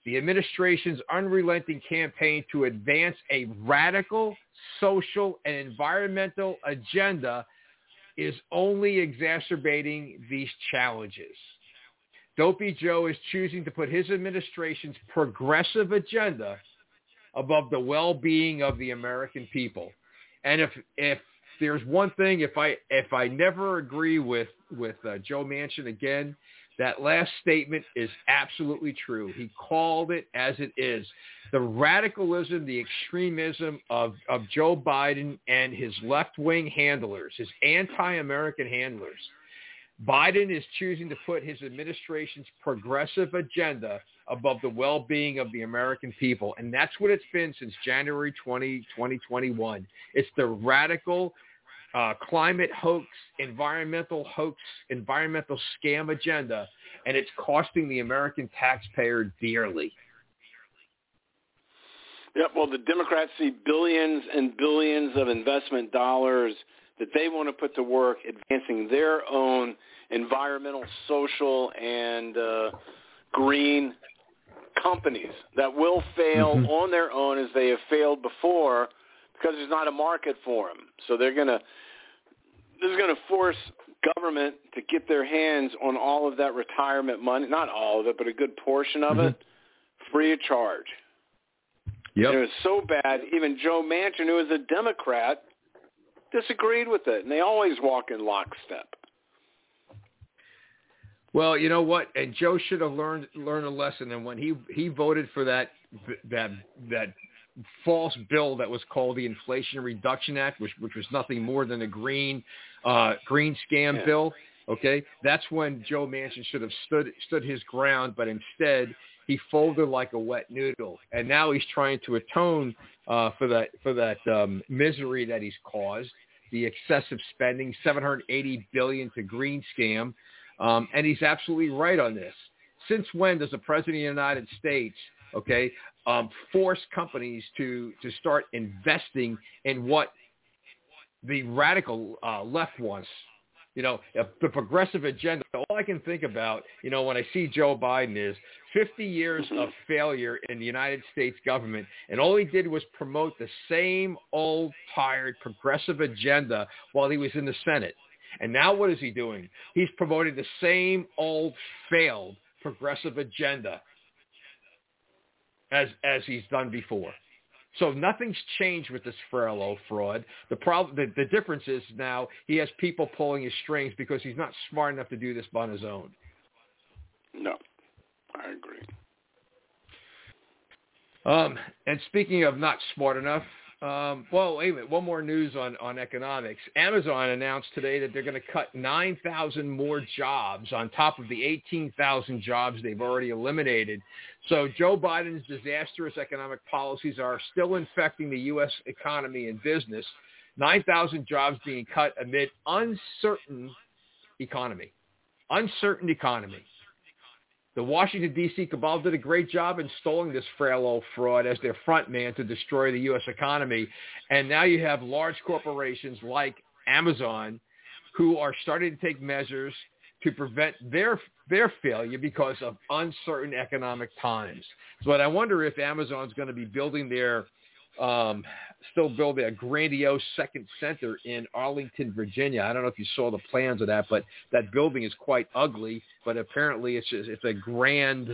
the administration's unrelenting campaign to advance a radical social and environmental agenda is only exacerbating these challenges. Dopey Joe is choosing to put his administration's progressive agenda above the well-being of the American people. And if there's one thing, if I never agree with Joe Manchin again, that last statement is absolutely true. He called it as it is. The radicalism, the extremism of Joe Biden and his left-wing handlers, his anti-American handlers. Biden is choosing to put his administration's progressive agenda above the well-being of the American people. And that's what it's been since January 2021. It's the radical climate hoax, environmental scam agenda, and it's costing the American taxpayer dearly. Yeah, well, the Democrats see billions and billions of investment dollars that they want to put to work advancing their own environmental, social, and green companies that will fail on their own as they have failed before because there's not a market for them. So this is going to force government to get their hands on all of that retirement money, not all of it, but a good portion of it, free of charge. Yep. And it was so bad, even Joe Manchin, who is a Democrat, disagreed with it, and they always walk in lockstep. Well, you know what? And Joe should have learned a lesson. And when he voted for that false bill that was called the Inflation Reduction Act, which was nothing more than a green scam bill. Okay, that's when Joe Manchin should have stood his ground, but instead he folded like a wet noodle. And now he's trying to atone for that misery that he's caused, the excessive spending, $780 billion to green scam. And he's absolutely right on this. Since when does the President of the United States, force companies to start investing in what the radical left wants? The progressive agenda. All I can think about, when I see Joe Biden is 50 years of failure in the United States government, and all he did was promote the same old, tired, progressive agenda while he was in the Senate. And now what is he doing? He's promoting the same old, failed, progressive agenda as he's done before. So nothing's changed with this Farello fraud. The difference is now he has people pulling his strings because he's not smart enough to do this on his own. No, I agree. And speaking of not smart enough, wait a minute. One more news on economics. Amazon announced today that they're going to cut 9,000 more jobs on top of the 18,000 jobs they've already eliminated. So Joe Biden's disastrous economic policies are still infecting the U.S. economy and business. 9,000 jobs being cut amid uncertain economy. Uncertain economy. The Washington, D.C. cabal did a great job installing this frail old fraud as their front man to destroy the U.S. economy. And now you have large corporations like Amazon who are starting to take measures to prevent their failure because of uncertain economic times. So I wonder if Amazon's going to be building building a grandiose second center in Arlington, Virginia. I don't know if you saw the plans of that, but that building is quite ugly. But apparently it's a grand,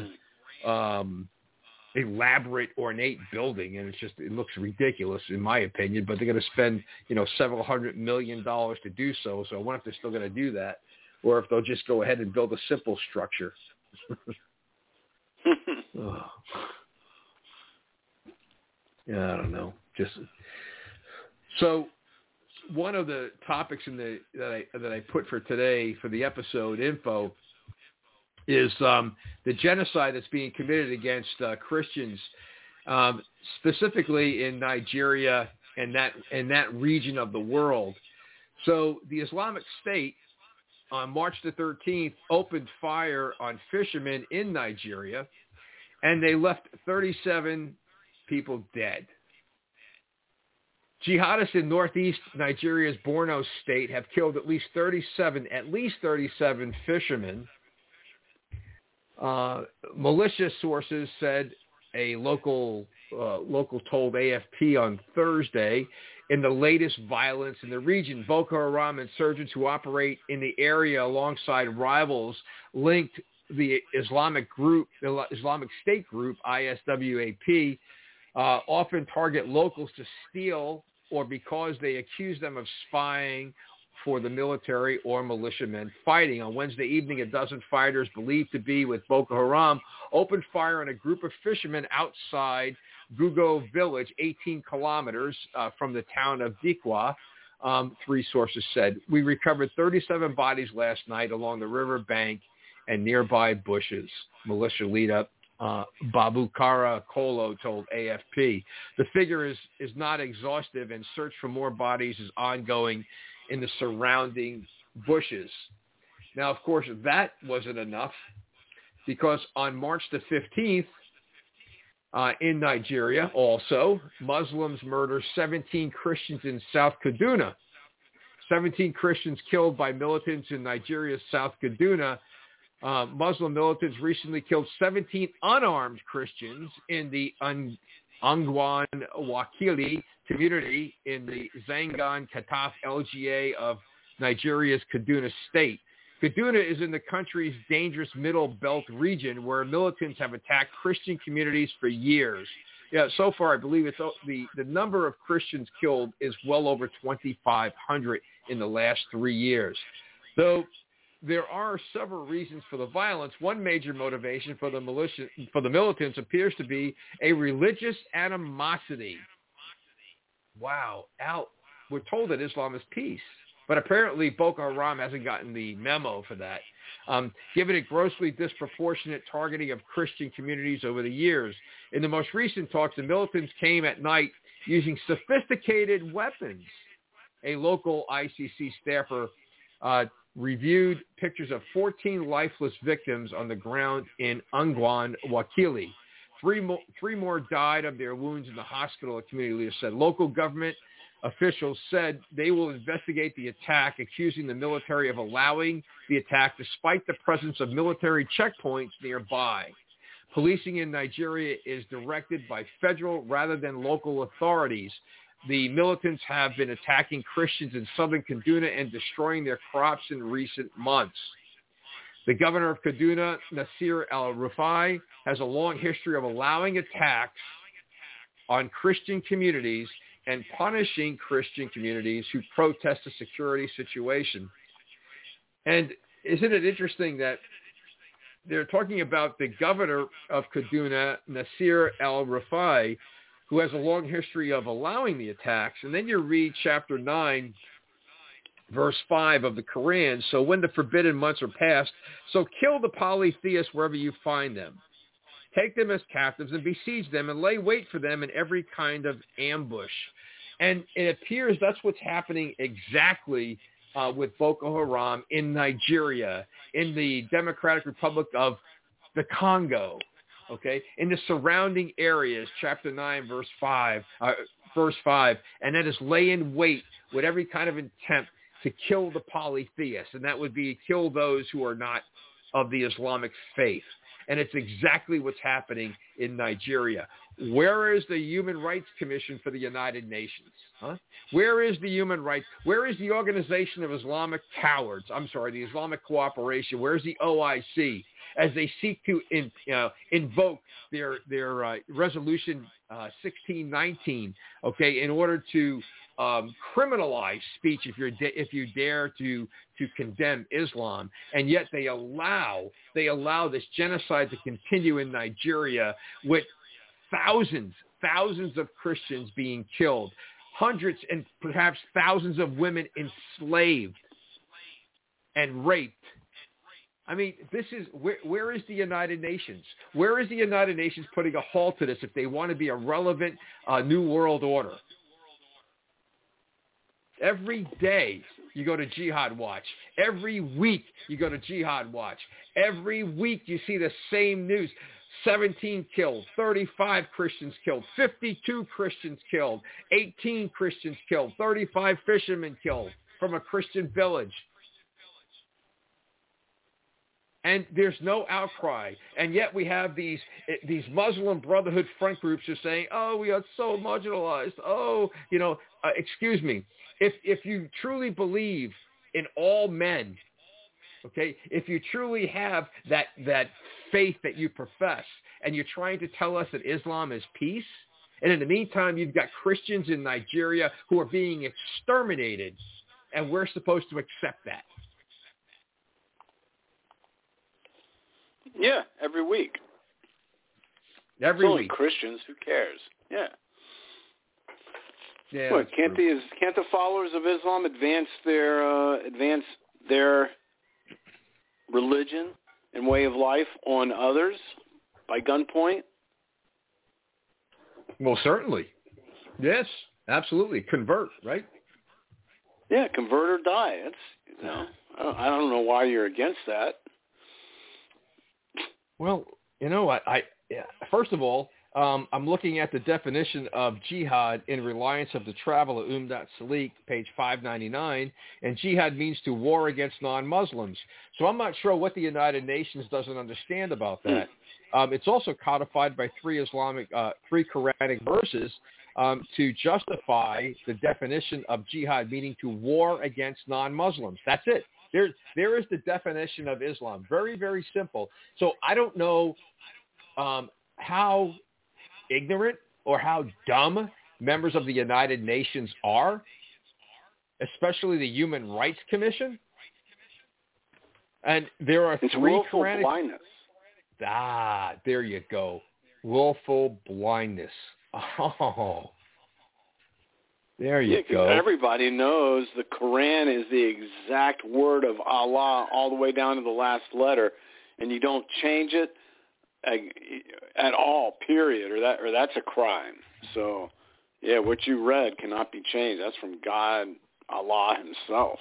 elaborate, ornate building, and it looks ridiculous in my opinion. But they're going to spend several $100 million to do so. So I wonder if they're still going to do that, or if they'll just go ahead and build a simple structure. Oh. Yeah, I don't know. So one of the topics that I put for today for the episode info is the genocide that's being committed against Christians, specifically in Nigeria and that region of the world. So the Islamic State on March the 13th opened fire on fishermen in Nigeria, and they left 37 people dead. Jihadists in northeast Nigeria's Borno state have killed at least 37 fishermen. Militia sources said a local told AFP on Thursday, in the latest violence in the region, Boko Haram insurgents who operate in the area alongside rivals linked the Islamic State group, ISWAP, often target locals to steal or because they accuse them of spying for the military or militiamen fighting. On Wednesday evening, a dozen fighters believed to be with Boko Haram opened fire on a group of fishermen outside Gugo village, 18 kilometers from the town of Dikwa, three sources said. We recovered 37 bodies last night along the river bank and nearby bushes. Militia leader Babukara Kolo told AFP. The figure is not exhaustive, and search for more bodies is ongoing in the surrounding bushes. Now, of course, that wasn't enough, because on March the 15th, in Nigeria also, Muslims murder 17 Christians in South Kaduna. 17 Christians killed by militants in Nigeria's South Kaduna. Muslim militants recently killed 17 unarmed Christians in the Ungwan Wakili community in the Zangan Kataf LGA of Nigeria's Kaduna state. Kaduna is in the country's dangerous Middle Belt region where militants have attacked Christian communities for years. Yeah, so far, I believe it's the number of Christians killed is well over 2,500 in the last 3 years. Though there are several reasons for the violence, one major motivation for the militants appears to be a religious animosity. Wow. We're told that Islam is peace. But apparently Boko Haram hasn't gotten the memo for that. Given a grossly disproportionate targeting of Christian communities over the years. In the most recent talks, the militants came at night using sophisticated weapons. A local ICC staffer reviewed pictures of 14 lifeless victims on the ground in Ungwan Wakili. Three more died of their wounds in the hospital, a community leader said. Local government officials said they will investigate the attack, accusing the military of allowing the attack despite the presence of military checkpoints nearby. Policing in Nigeria is directed by federal rather than local authorities. The militants have been attacking Christians in southern Kaduna and destroying their crops in recent months. The governor of Kaduna, Nasir El-Rufai, has a long history of allowing attacks on Christian communities and punishing Christian communities who protest the security situation. And isn't it interesting that they're talking about the governor of Kaduna, Nasir El-Rufai, who has a long history of allowing the attacks. And then you read chapter 9, verse 5 of the Quran. So when the forbidden months are past, so kill the polytheists wherever you find them. Take them as captives and besiege them and lay wait for them in every kind of ambush. And it appears that's what's happening exactly with Boko Haram in Nigeria, in the Democratic Republic of the Congo, okay, in the surrounding areas, chapter 9, verse 5, and that is lay in wait with every kind of intent to kill the polytheists, and that would be kill those who are not of the Islamic faith. And it's exactly what's happening in Nigeria. Where is the Human Rights Commission for the United Nations? Huh? Where is the Human Rights? Where is the Organization of Islamic Cowards? The Islamic Cooperation. Where is the OIC? As they seek to invoke their resolution 1619, okay, in order to criminalize speech if you dare to condemn Islam, and yet they allow this genocide to continue in Nigeria with thousands of Christians being killed, hundreds and perhaps thousands of women enslaved and raped. I mean, this is where is the United Nations? Where is the United Nations putting a halt to this if they want to be a relevant new world order? Every day you go to Jihad Watch. Every week you go to Jihad Watch. Every week you see the same news. 17 killed, 35 Christians killed, 52 Christians killed, 18 Christians killed, 35 fishermen killed from a Christian village. And there's no outcry. And yet we have these Muslim Brotherhood front groups are saying, oh, we are so marginalized. Oh, excuse me. If you truly believe in all men, okay, if you truly have that faith that you profess, and you're trying to tell us that Islam is peace, and in the meantime, you've got Christians in Nigeria who are being exterminated, and we're supposed to accept that. Yeah, every week. Every it's only week. Christians. Who cares? Yeah. Yeah. What, can't the followers of Islam advance their religion and way of life on others by gunpoint? Well, certainly. Yes, absolutely. Convert, right? Yeah, convert or die. I don't know why you're against that. Well, I first of all, I'm looking at the definition of jihad in Reliance of the Traveler, Salik, page 599, and jihad means to war against non-Muslims. So I'm not sure what the United Nations doesn't understand about that. It's also codified by three Quranic verses to justify the definition of jihad, meaning to war against non-Muslims. That's it. There is the definition of Islam. Very, very simple. So I don't know how ignorant or how dumb members of the United Nations are, especially the Human Rights Commission. And there are it's three willful Quranic... blindness. There you go. Willful blindness. Oh. There you go. Everybody knows the Quran is the exact word of Allah all the way down to the last letter, and you don't change it at all, period, or that's a crime. So, yeah, what you read cannot be changed. That's from God, Allah himself.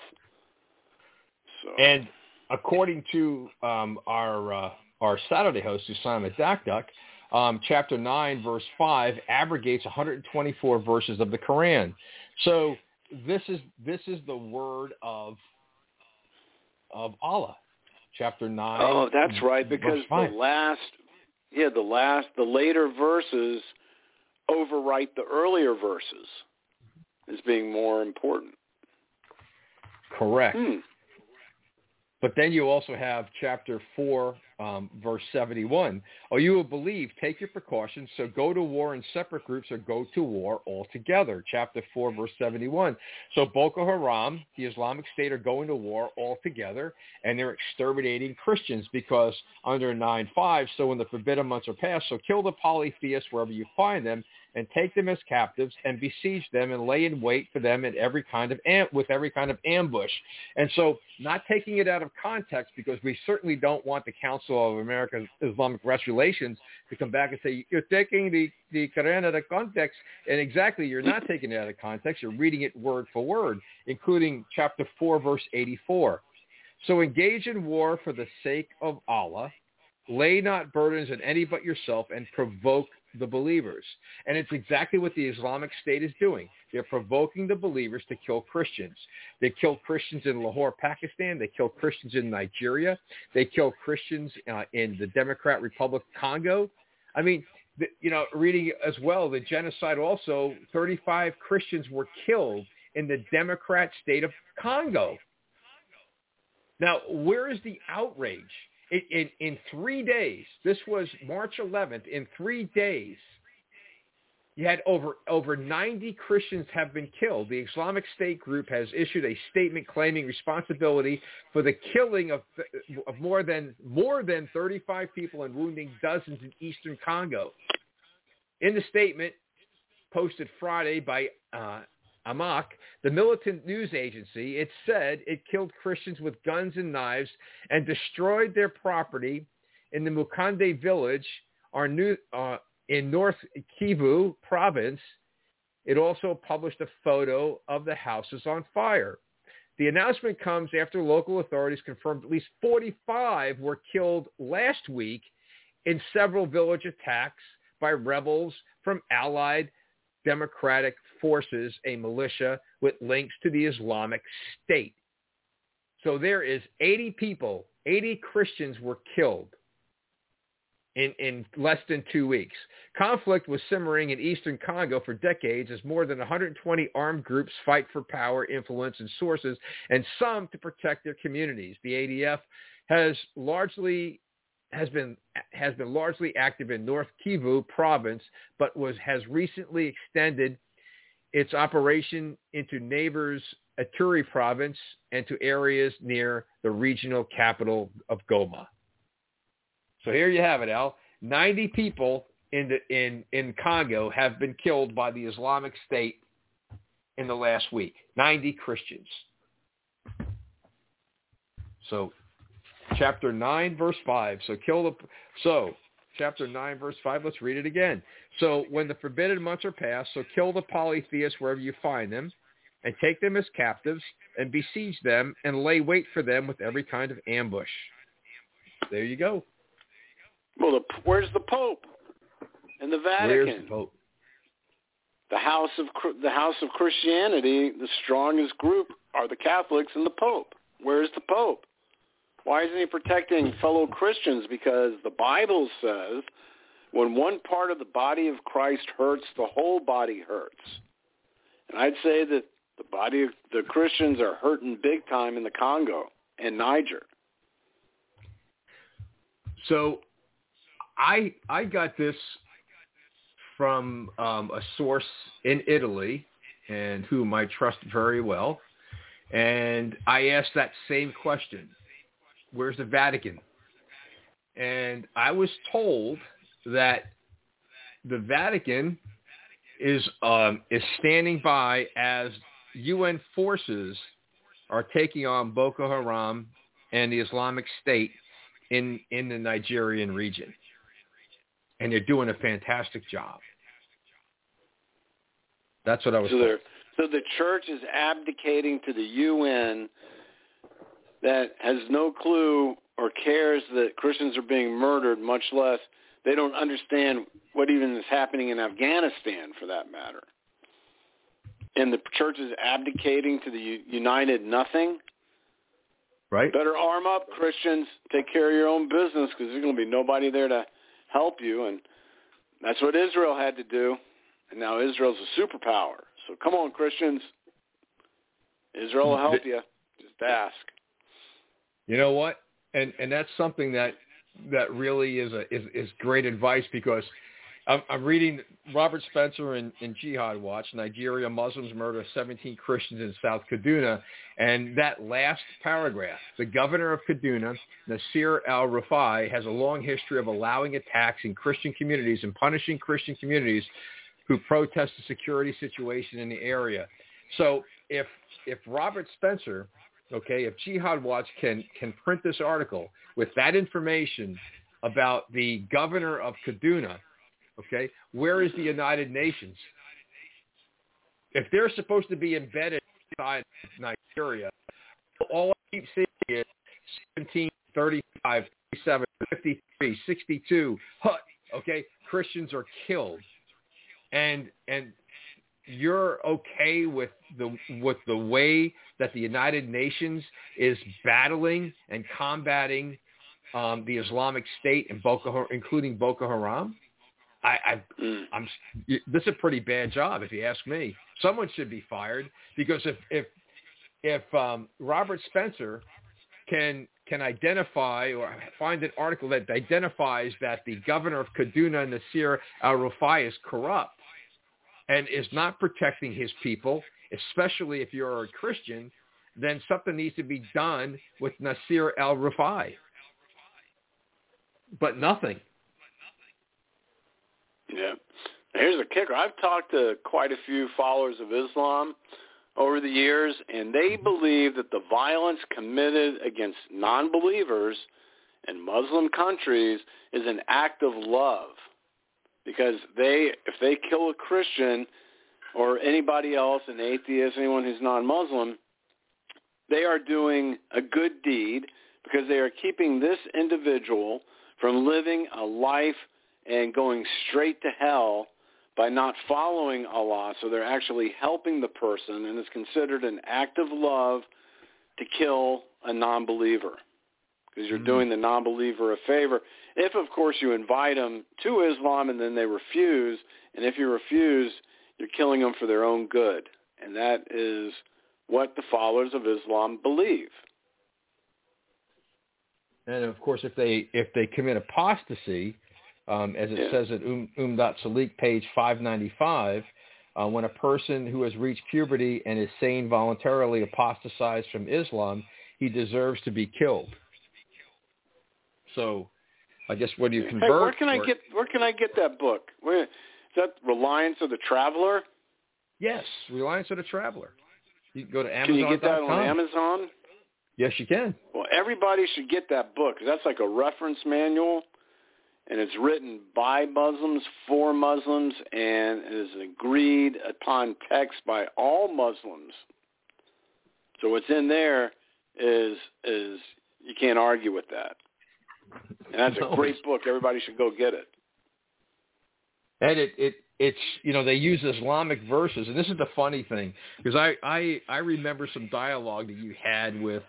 So. And according to our Saturday host, Usama Dakduk, chapter 9, verse 5 abrogates 124 verses of the Quran. So this is the word of Allah. Chapter 9. Oh, that's right, because the later verses overwrite the earlier verses as being more important. Correct. But then you also have chapter 4, verse 71. Oh, you will believe, take your precautions, so go to war in separate groups or go to war altogether. Chapter 4, verse 71. So Boko Haram, the Islamic State, are going to war altogether, and they're exterminating Christians because under 9.5, so when the forbidden months are passed, so kill the polytheists wherever you find them, and take them as captives and besiege them and lay in wait for them in every kind of with every kind of ambush. And so not taking it out of context, because we certainly don't want the Council of American Islamic Relations to come back and say, you're taking the Quran out of context. And exactly, you're not taking it out of context. You're reading it word for word, including chapter 4, verse 84. So engage in war for the sake of Allah. Lay not burdens on any but yourself, and provoke the believers. And it's exactly what the Islamic State is doing. They're provoking the believers to kill Christians. They killed Christians in Lahore, Pakistan. They killed Christians in Nigeria. They killed Christians in the Democratic Republic of Congo. I mean, reading as well, the genocide also, 35 Christians were killed in the Democratic State of Congo. Now, where is the outrage? In 3 days, this was March 11th, in 3 days, you had over 90 Christians have been killed. The Islamic State group has issued a statement claiming responsibility for the killing of more than 35 people and wounding dozens in eastern Congo. In the statement posted Friday by Amaq, the militant news agency, it said it killed Christians with guns and knives and destroyed their property in the Mukande village in North Kivu province. It also published a photo of the houses on fire. The announcement comes after local authorities confirmed at least 45 were killed last week in several village attacks by rebels from allied Democratic Forces, a militia with links to the Islamic State. So there is 80 80 Christians were killed in less than 2 weeks. Conflict was simmering in eastern Congo for decades as more than 120 armed groups fight for power, influence, and sources, and some to protect their communities. The ADF has been largely active in North Kivu province, but has recently extended its operation into neighbors Ituri province and to areas near the regional capital of Goma. So here you have it, Al. 90 people in Congo have been killed by the Islamic State in the last week. 90 Christians. So chapter 9, verse 5. So chapter 9, verse 5, let's read it again. So when the forbidden months are past, so kill the polytheists wherever you find them, and take them as captives, and besiege them, and lay wait for them with every kind of ambush. There you go. Well, where's the Pope and the Vatican? Where's the Pope? The House of Christianity, the strongest group are the Catholics and the Pope. Where's the Pope? Why isn't he protecting fellow Christians? Because the Bible says when one part of the body of Christ hurts, the whole body hurts. And I'd say that the Christians are hurting big time in the Congo and Niger. So I got this from a source in Italy, and whom I trust very well. And I asked that same question. Where's the Vatican? And I was told that the Vatican is standing by as UN forces are taking on Boko Haram and the Islamic State in the Nigerian region. And they're doing a fantastic job. That's what I was told. So the church is abdicating to the UN that has no clue or cares that Christians are being murdered, much less they don't understand what even is happening in Afghanistan, for that matter. And the church is abdicating to the United Nothing. Right. Better arm up, Christians. Take care of your own business, because there's going to be nobody there to help you. And that's what Israel had to do. And now Israel's a superpower. So come on, Christians. Israel will help you. Just ask. You know what? And that's something that really is great advice, because I'm reading Robert Spencer in Jihad Watch, Nigeria, Muslims murder 17 Christians in South Kaduna. And that last paragraph, the governor of Kaduna, Nasir al-Rufai, has a long history of allowing attacks in Christian communities and punishing Christian communities who protest the security situation in the area. So if Robert Spencer, if Jihad Watch can print this article with that information about the governor of Kaduna, where is the United Nations? If they're supposed to be embedded inside Nigeria, all I keep seeing is 17, 35, 37, 53, 62, Christians are killed. And you're okay with the way that the United Nations is battling and combating the Islamic State and including Boko Haram? This is a pretty bad job, if you ask me. Someone should be fired, because if Robert Spencer can identify or find an article that identifies that the governor of Kaduna, Nasir al-Rufai, is corrupt and is not protecting his people, especially if you're a Christian, then something needs to be done with Nasir al-Rufai. But nothing. Yeah. Here's a kicker. I've talked to quite a few followers of Islam over the years, and they believe that the violence committed against non-believers in Muslim countries is an act of love. Because if they kill a Christian or anybody else, an atheist, anyone who's non-Muslim, they are doing a good deed, because they are keeping this individual from living a life and going straight to hell by not following Allah. So they're actually helping the person, and it's considered an act of love to kill a non-believer. because you're doing the non-believer a favor. If, of course, you invite them to Islam and then they refuse, and if you refuse, you're killing them for their own good. And that is what the followers of Islam believe. And, of course, if they commit apostasy, as it says at Salik, page 595, when a person who has reached puberty and is sane voluntarily apostatized from Islam, he deserves to be killed. So, I guess when you convert, where can I get that book? Is that Reliance of the Traveler? Yes, Reliance of the Traveler. You can go to Amazon.com. Can you get that on Amazon? Yes, you can. Well, everybody should get that book, because that's like a reference manual, and it's written by Muslims, for Muslims, and it is agreed upon text by all Muslims. So what's in there is you can't argue with that. And that's a great book. Everybody should go get it. And it's they use Islamic verses, and this is the funny thing, because I remember some dialogue that you had with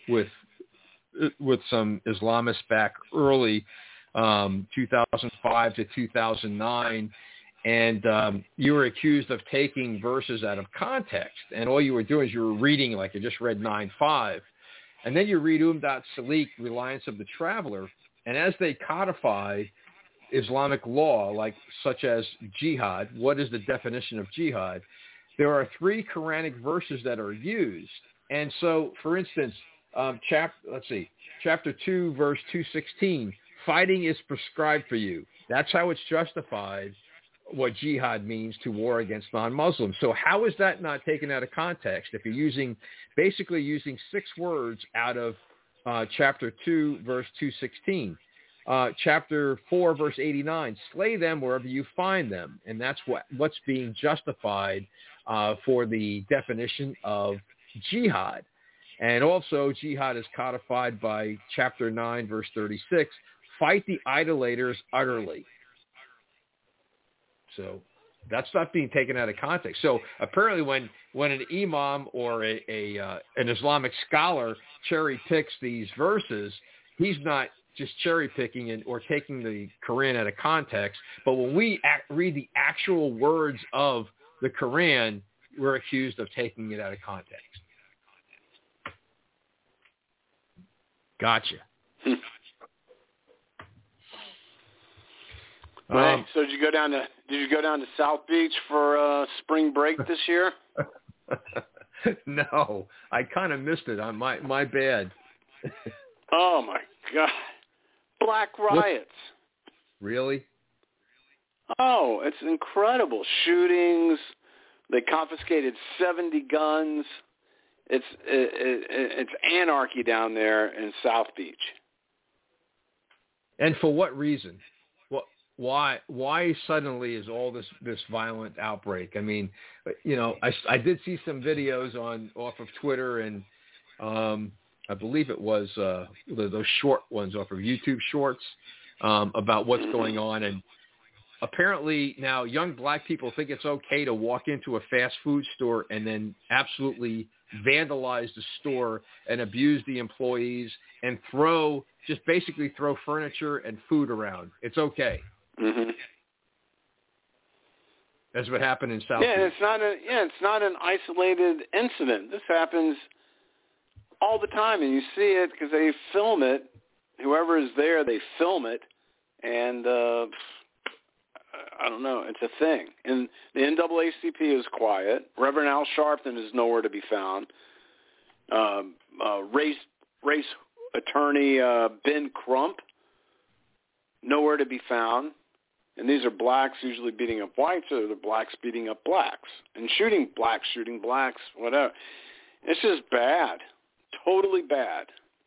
some Islamists back early, 2005 to 2009, and you were accused of taking verses out of context, and all you were doing is you were reading like you just read 9:5, and then you read Salik, Reliance of the Traveler, and as they codify Islamic law, such as jihad, what is the definition of jihad? There are 3 Quranic verses that are used. And so, for instance, chapter 2, verse 216, fighting is prescribed for you. That's how it's justified, what jihad means, to war against non-Muslims. So how is that not taken out of context if you're basically using 6 words out of chapter 2, verse 216? Chapter 4, verse 89, slay them wherever you find them. And that's what's being justified for the definition of jihad. And also, jihad is codified by chapter 9, verse 36, fight the idolaters utterly. So that's not being taken out of context. So apparently when an imam or an Islamic scholar cherry picks these verses, he's not just cherry picking or taking the Quran out of context. But when we read the actual words of the Quran, we're accused of taking it out of context. Gotcha. Right. So did you go down to South Beach for spring break this year? No, I kind of missed it. My bad. Oh my God. Black riots. Really? Oh, it's incredible. Shootings. They confiscated 70 guns. It's anarchy down there in South Beach. And for what reason? Why suddenly is all this violent outbreak? I mean, I did see some videos off of Twitter, and I believe it was those short ones off of YouTube Shorts about what's going on. And apparently now young black people think it's okay to walk into a fast food store and then absolutely vandalize the store and abuse the employees and basically throw furniture and food around. It's okay. Mm-hmm. That's what happened in South Beach. It's not an isolated incident. This happens all the time, and you see it because they film it. Whoever is there, they film it, and I don't know. It's a thing. And the NAACP is quiet. Reverend Al Sharpton is nowhere to be found. Race attorney Ben Crump, nowhere to be found. And these are blacks usually beating up whites, or the blacks beating up blacks and shooting blacks, whatever. It's just bad, totally bad.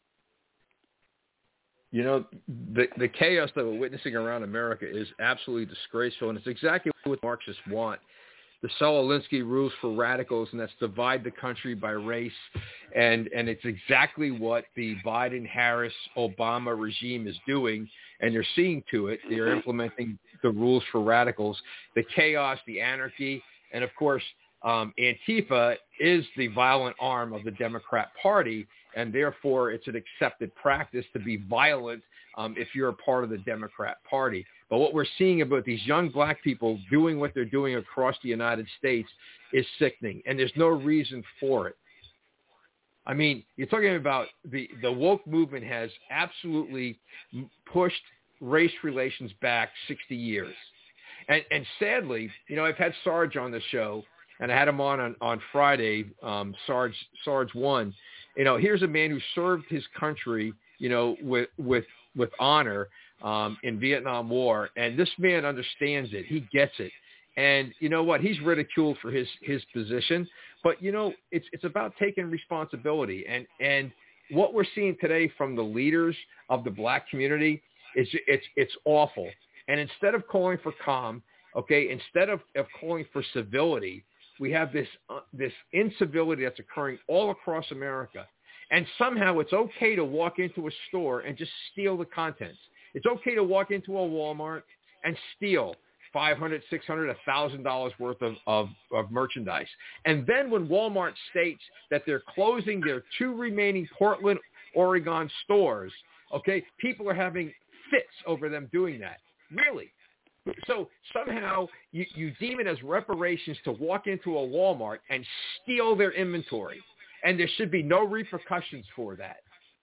The chaos that we're witnessing around America is absolutely disgraceful, and it's exactly what Marxists want. The Saul-Alinsky rules for radicals, and that's divide the country by race, and it's exactly what the Biden-Harris-Obama regime is doing, and they're seeing to it. They're implementing the rules for radicals, the chaos, the anarchy, and of course, Antifa is the violent arm of the Democrat Party, and therefore it's an accepted practice to be violent if you're a part of the Democrat Party. But what we're seeing about these young black people doing what they're doing across the United States is sickening, and there's no reason for it. I mean, you're talking about the woke movement has absolutely pushed race relations back 60 years. And sadly, you know, I've had Sarge on the show, and I had him on Friday, Sarge 1. You know, here's a man who served his country, you know, with honor in Vietnam War, and this man understands it. He gets it. And you know what? He's ridiculed for his position, but you know, it's about taking responsibility. And what we're seeing today from the leaders of the black community is it's awful. And instead of calling for calm, okay, instead of calling for civility, we have this incivility that's occurring all across America. And somehow it's okay to walk into a store and just steal the contents. It's okay to walk into a Walmart and steal $500, $600, $1,000 worth of merchandise. And then when Walmart states that they're closing their 2 remaining Portland, Oregon stores, okay, people are having fits over them doing that. Really? So somehow you deem it as reparations to walk into a Walmart and steal their inventory. And there should be no repercussions for that.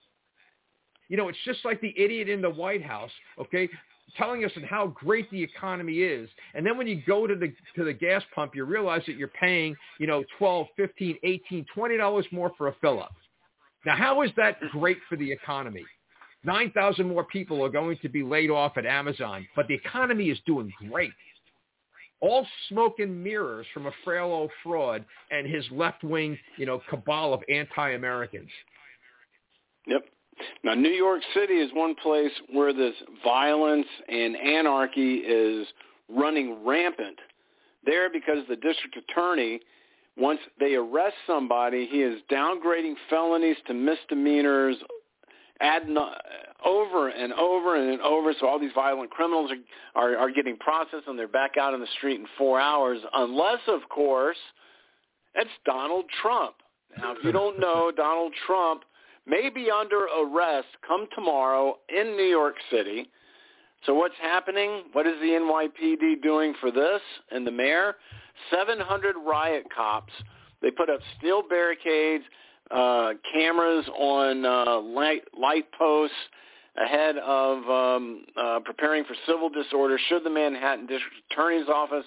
You know, it's just like the idiot in the White House, okay, telling us how great the economy is. And then when you go to the gas pump, you realize that you're paying, you know, $12, $15, $18, $20 more for a fill-up. Now, how is that great for the economy? 9,000 more people are going to be laid off at Amazon, but the economy is doing great. All smoke and mirrors from a frail old fraud and his left-wing, you know, cabal of anti-Americans. Yep. Now, New York City is one place where this violence and anarchy is running rampant. There, because the district attorney, once they arrest somebody, he is downgrading felonies to misdemeanors, adding over and over and over. So all these violent criminals are getting processed, and they're back out on the street in 4 hours, unless, of course, it's Donald Trump. Now, if you don't know, Donald Trump may be under arrest come tomorrow in New York City. So what's happening? What is the NYPD doing for this? And the mayor? 700 riot cops. They put up steel barricades, cameras on light posts ahead of preparing for civil disorder should the Manhattan District Attorney's Office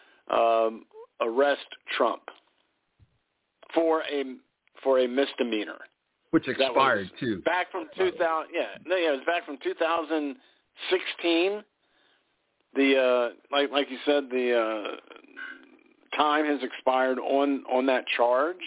arrest Trump for a misdemeanor. Which expired too. Back from 2000, it was back from 2016. The like you said, the time has expired on that charge.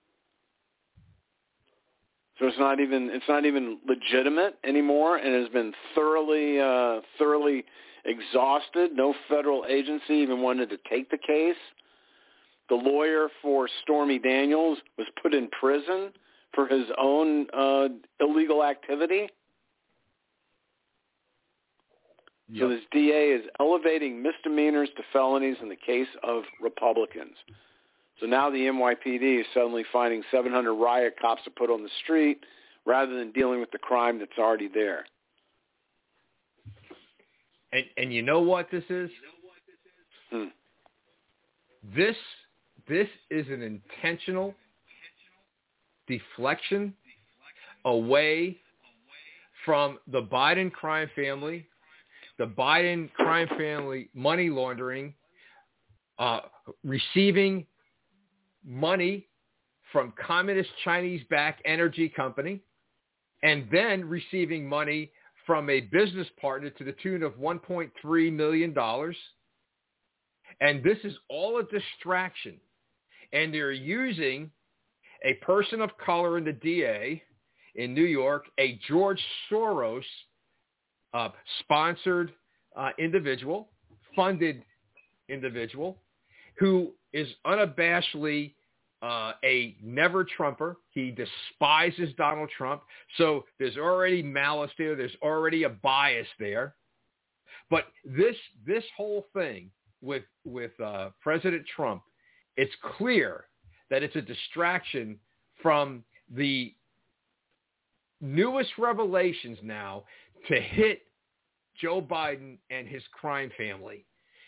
So it's not even legitimate anymore, and has been thoroughly exhausted. No federal agency even wanted to take the case. The lawyer for Stormy Daniels was put in prison for his own illegal activity. Yep. So this DA is elevating misdemeanors to felonies in the case of Republicans. So now the NYPD is suddenly finding 700 riot cops to put on the street rather than dealing with the crime that's already there. And you know what this is? This is an intentional deflection away from the Biden crime family, the Biden crime family money laundering, receiving money from communist Chinese-backed energy company, and then receiving money from a business partner to the tune of $1.3 million. And this is all a distraction. And they're using a person of color in the DA in New York, a George Soros sponsored individual, funded individual, who is unabashedly a never Trumper. He despises Donald Trump. So there's already malice there. There's already a bias there. But this whole thing with President Trump it's clear that it's a distraction from the newest revelations now to hit Joe Biden and his crime family.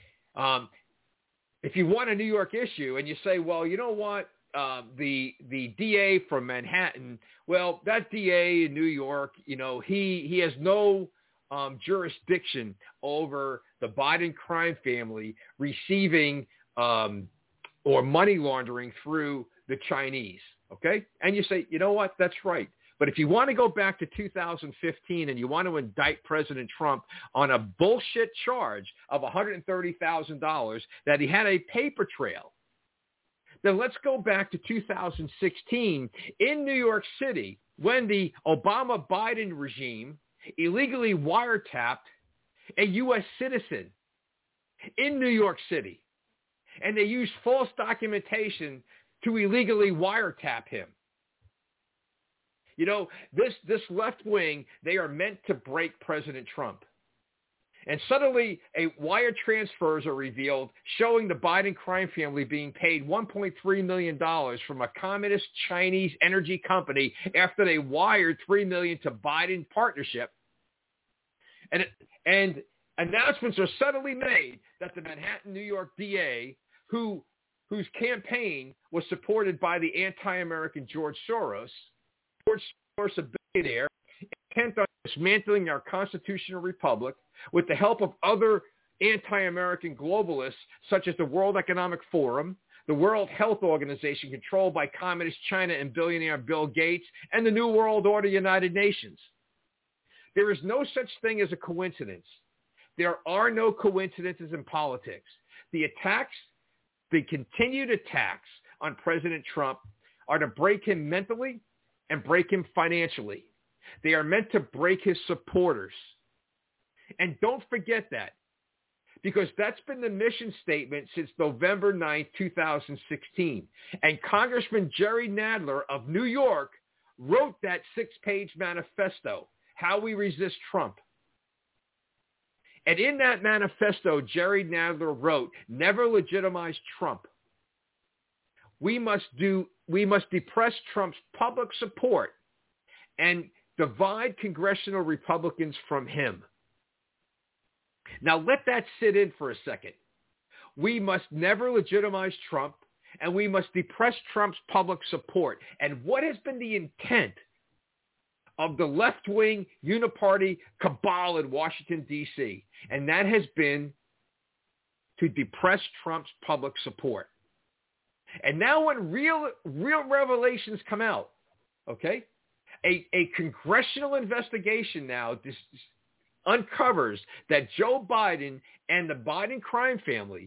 If you want a New York issue and you say, well, you know what, the DA from Manhattan, well, that DA in New York, he has no jurisdiction over the Biden crime family receiving or money laundering through the Chinese, okay? And you say, you know what, that's right. But if you want to go back to 2015 and you want to indict President Trump on a bullshit charge of $130,000 that he had a paper trail, then let's go back to 2016 in New York City when the Obama-Biden regime illegally wiretapped a U.S. citizen in New York City. And they used false documentation to illegally wiretap him. This left wing, they are meant to break President Trump. And suddenly, wire transfers are revealed showing the Biden crime family being paid $1.3 million from a communist Chinese energy company after they wired $3 million to Biden partnership. And announcements are suddenly made that the Manhattan, New York DA, whose campaign was supported by the anti-American George Soros, a billionaire, intent on dismantling our constitutional republic with the help of other anti-American globalists such as the World Economic Forum, the World Health Organization controlled by Communist China and billionaire Bill Gates, and the New World Order United Nations. There is no such thing as a coincidence. There are no coincidences in politics. The continued attacks on President Trump are to break him mentally and break him financially. They are meant to break his supporters. And don't forget that, because that's been the mission statement since November 9th, 2016. And Congressman Jerry Nadler of New York wrote that 6-page manifesto, How We Resist Trump. And in that manifesto, Jerry Nadler wrote, never legitimize Trump. We must depress Trump's public support and divide congressional Republicans from him. Now let that sit in for a second. We must never legitimize Trump, and we must depress Trump's public support. And what has been the intent of the left-wing uniparty cabal in Washington, D.C.? And that has been to depress Trump's public support. And now when real revelations come out, okay, a congressional investigation now uncovers that Joe Biden and the Biden crime family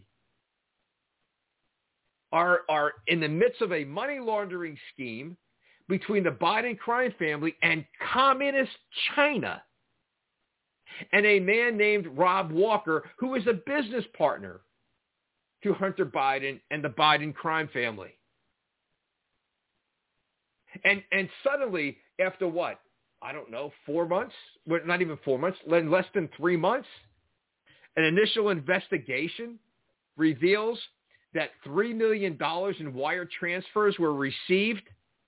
are in the midst of a money laundering scheme between the Biden crime family and communist China, and a man named Rob Walker, who is a business partner to Hunter Biden and the Biden crime family. And suddenly, after what? I don't know, 4 months? Well, not even 4 months, less than 3 months, an initial investigation reveals that $3 million in wire transfers were received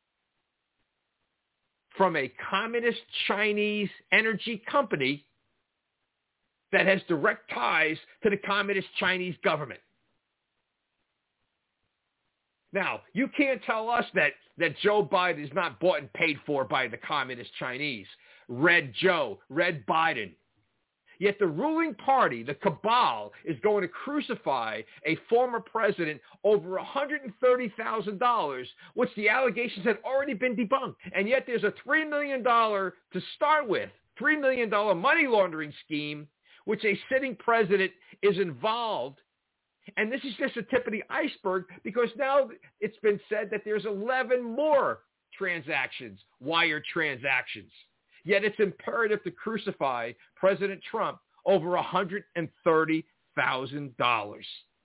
from a communist Chinese energy company that has direct ties to the communist Chinese government. Now, you can't tell us that Joe Biden is not bought and paid for by the communist Chinese. Red Joe, Red Biden. Yet the ruling party, the cabal, is going to crucify a former president over $130,000, which the allegations had already been debunked. And yet there's a $3 million, to start with, $3 million money laundering scheme, which a sitting president is involved. And this is just the tip of the iceberg, because now it's been said that there's 11 more transactions, wire transactions. Yet it's imperative to crucify President Trump over $130,000.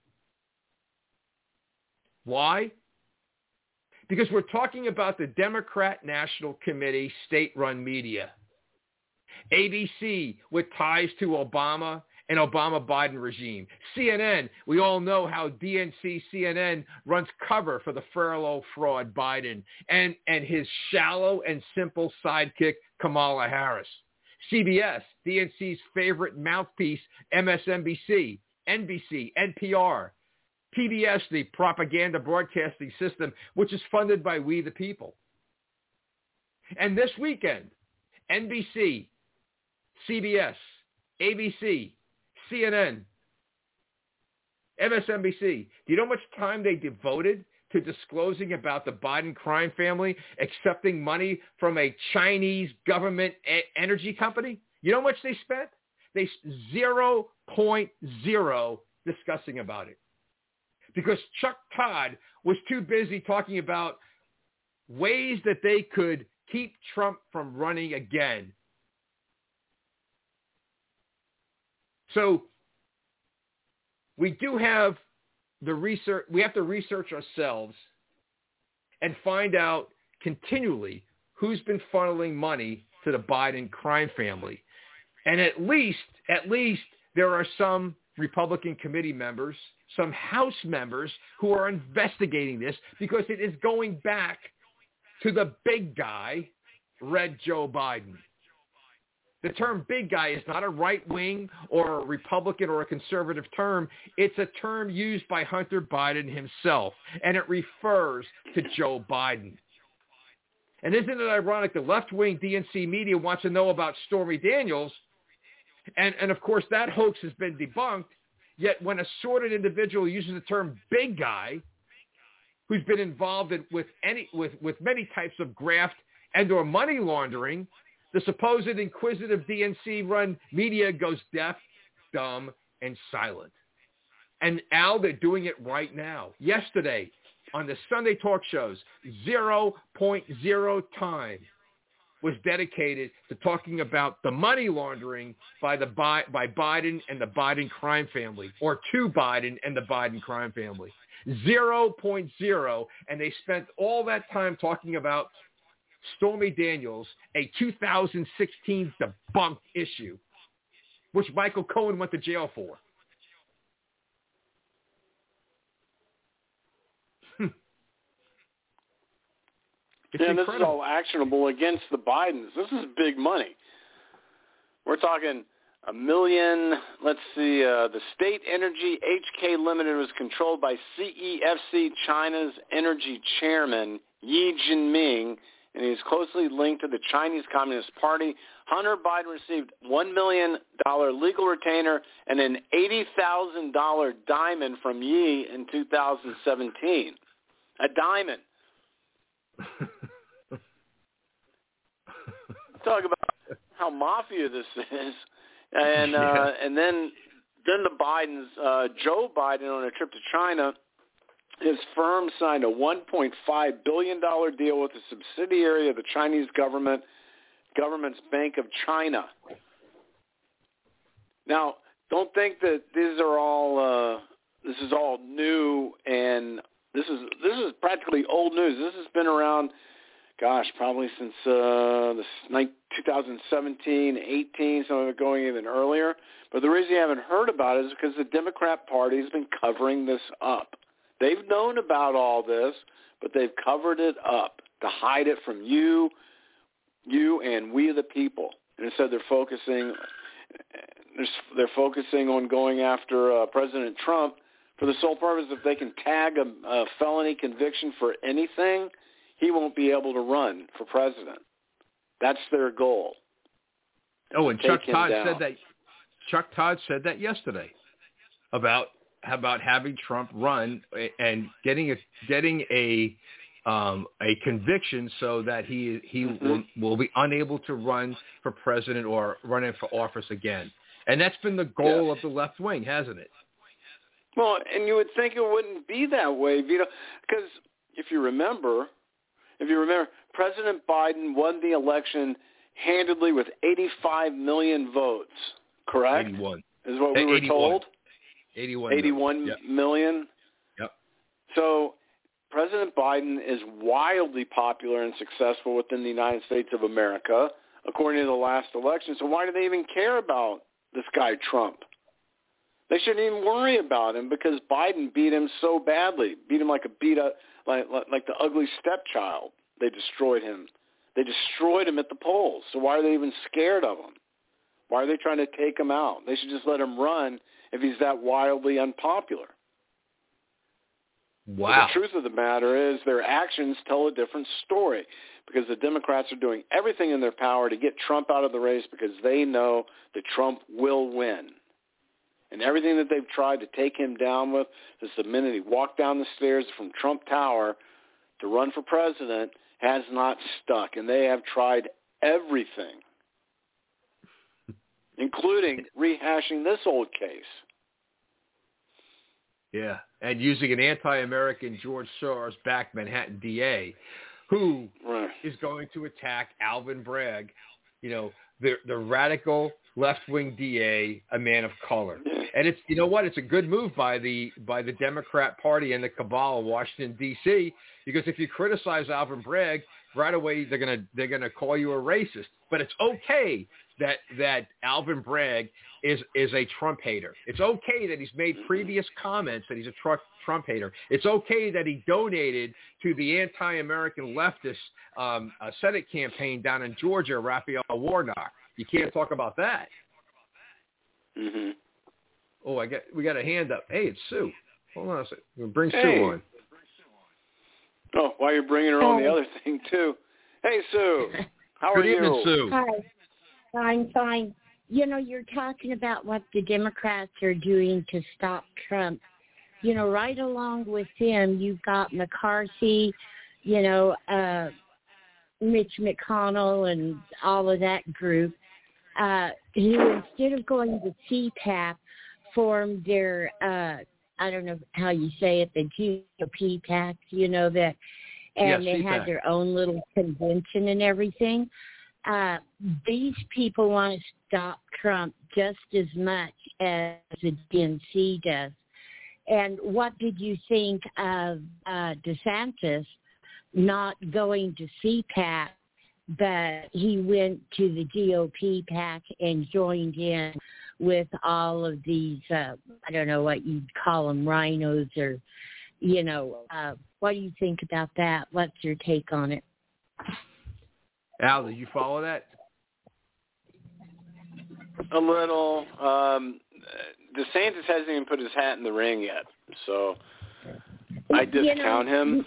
Why? Because we're talking about the Democrat National Committee state-run media. ABC, with ties to Obama an Obama-Biden regime. CNN, we all know how DNC CNN runs cover for the furlough fraud Biden and his shallow and simple sidekick Kamala Harris. CBS, DNC's favorite mouthpiece, MSNBC, NBC, NPR. PBS, the propaganda broadcasting system, which is funded by we the people. And this weekend, NBC, CBS, ABC, CNN, MSNBC. Do you know how much time they devoted to disclosing about the Biden crime family accepting money from a Chinese government energy company? You know how much they spent? They 0.0 discussing about it. Because Chuck Todd was too busy talking about ways that they could keep Trump from running again. So we do have the research. We have to research ourselves and find out continually who's been funneling money to the Biden crime family. And at least there are some Republican committee members, some House members who are investigating this because it is going back to the big guy, Red Joe Biden. The term big guy is not a right-wing or a Republican or a conservative term. It's a term used by Hunter Biden himself, and it refers to Joe Biden. And isn't it ironic the left-wing DNC media wants to know about Stormy Daniels, and of course that hoax has been debunked, yet when a sordid individual uses the term big guy, who's been involved with many types of graft and or money laundering, the supposed inquisitive DNC-run media goes deaf, dumb, and silent. And Al, they're doing it right now. Yesterday, on the Sunday talk shows, 0.0 time was dedicated to talking about the money laundering by Biden and the Biden crime family, or to Biden and the Biden crime family. 0.0, and they spent all that time talking about Stormy Daniels, a 2016 debunked issue, which Michael Cohen went to jail for. And this is all actionable against the Bidens. This is big money. We're talking $1 million. Let's see. The State Energy HK Limited was controlled by CEFC, China's energy chairman, Yi Jinping, and he is closely linked to the Chinese Communist Party. Hunter Biden received $1 million legal retainer and an $80,000 diamond from Yi in 2017. A diamond. Talk about how mafia this is. And and then the Bidens, Joe Biden on a trip to China, his firm signed a $1.5 billion deal with a subsidiary of the Chinese government's Bank of China. Now, don't think that these are all this is all new, and this is practically old news. This has been around, gosh, probably since 2017, 18, some of it going even earlier. But the reason you haven't heard about it is because the Democrat Party has been covering this up. They've known about all this, but they've covered it up to hide it from you and we the people. And instead they're focusing on going after President Trump for the sole purpose if they can tag a felony conviction for anything, he won't be able to run for president. That's their goal. Oh, and Chuck Todd said that yesterday about having Trump run and getting a conviction so that he will be unable to run for president or run for office again. And that's been the goal of the left wing, hasn't it? Well, and you would think it wouldn't be that way, Vito, because if you remember, President Biden won the election handedly with 85 million votes, correct? 81. Is what we were told? 81 million? Yep. So President Biden is wildly popular and successful within the United States of America, according to the last election. So why do they even care about this guy Trump? They shouldn't even worry about him because Biden beat him so badly, beat him like the ugly stepchild. They destroyed him. They destroyed him at the polls. So why are they even scared of him? Why are they trying to take him out? They should just let him run if he's that wildly unpopular. Wow. But the truth of the matter is their actions tell a different story because the Democrats are doing everything in their power to get Trump out of the race because they know that Trump will win. And everything that they've tried to take him down with, since the minute he walked down the stairs from Trump Tower to run for president, has not stuck. And they have tried everything, including rehashing this old case. Yeah, and using an anti-American George Soros-backed Manhattan DA who is going to attack Alvin Bragg, the radical left-wing DA, a man of color. And it's, it's a good move by the Democrat Party and the cabal of Washington, D.C., because if you criticize Alvin Bragg, right away they're gonna call you a racist. But it's okay that Alvin Bragg is a Trump hater. It's okay that he's made previous comments that he's a Trump hater. It's okay that he donated to the anti-American leftist Senate campaign down in Georgia, Raphael Warnock. You can't talk about that. Mm-hmm. Oh, we got a hand up. Hey, it's Sue. Hold on a second. We'll bring Sue on. Oh, while you're bringing her on the other thing, too. Hey, Sue. How are you? Good evening, Sue. Hi. I'm fine. You're talking about what the Democrats are doing to stop Trump. Right along with him, you've got McCarthy, Mitch McConnell and all of that group, who instead of going to CPAC, formed their, I don't know how you say it, the GOP PAC, that, and they had their own little convention and everything. These people want to stop Trump just as much as the DNC does. And what did you think of DeSantis not going to CPAC, but he went to the GOP PAC and joined in with all of these, I don't know what you'd call them, rhinos or, what do you think about that? What's your take on it? Al, did you follow that? A little. DeSantis hasn't even put his hat in the ring yet, so I discount him.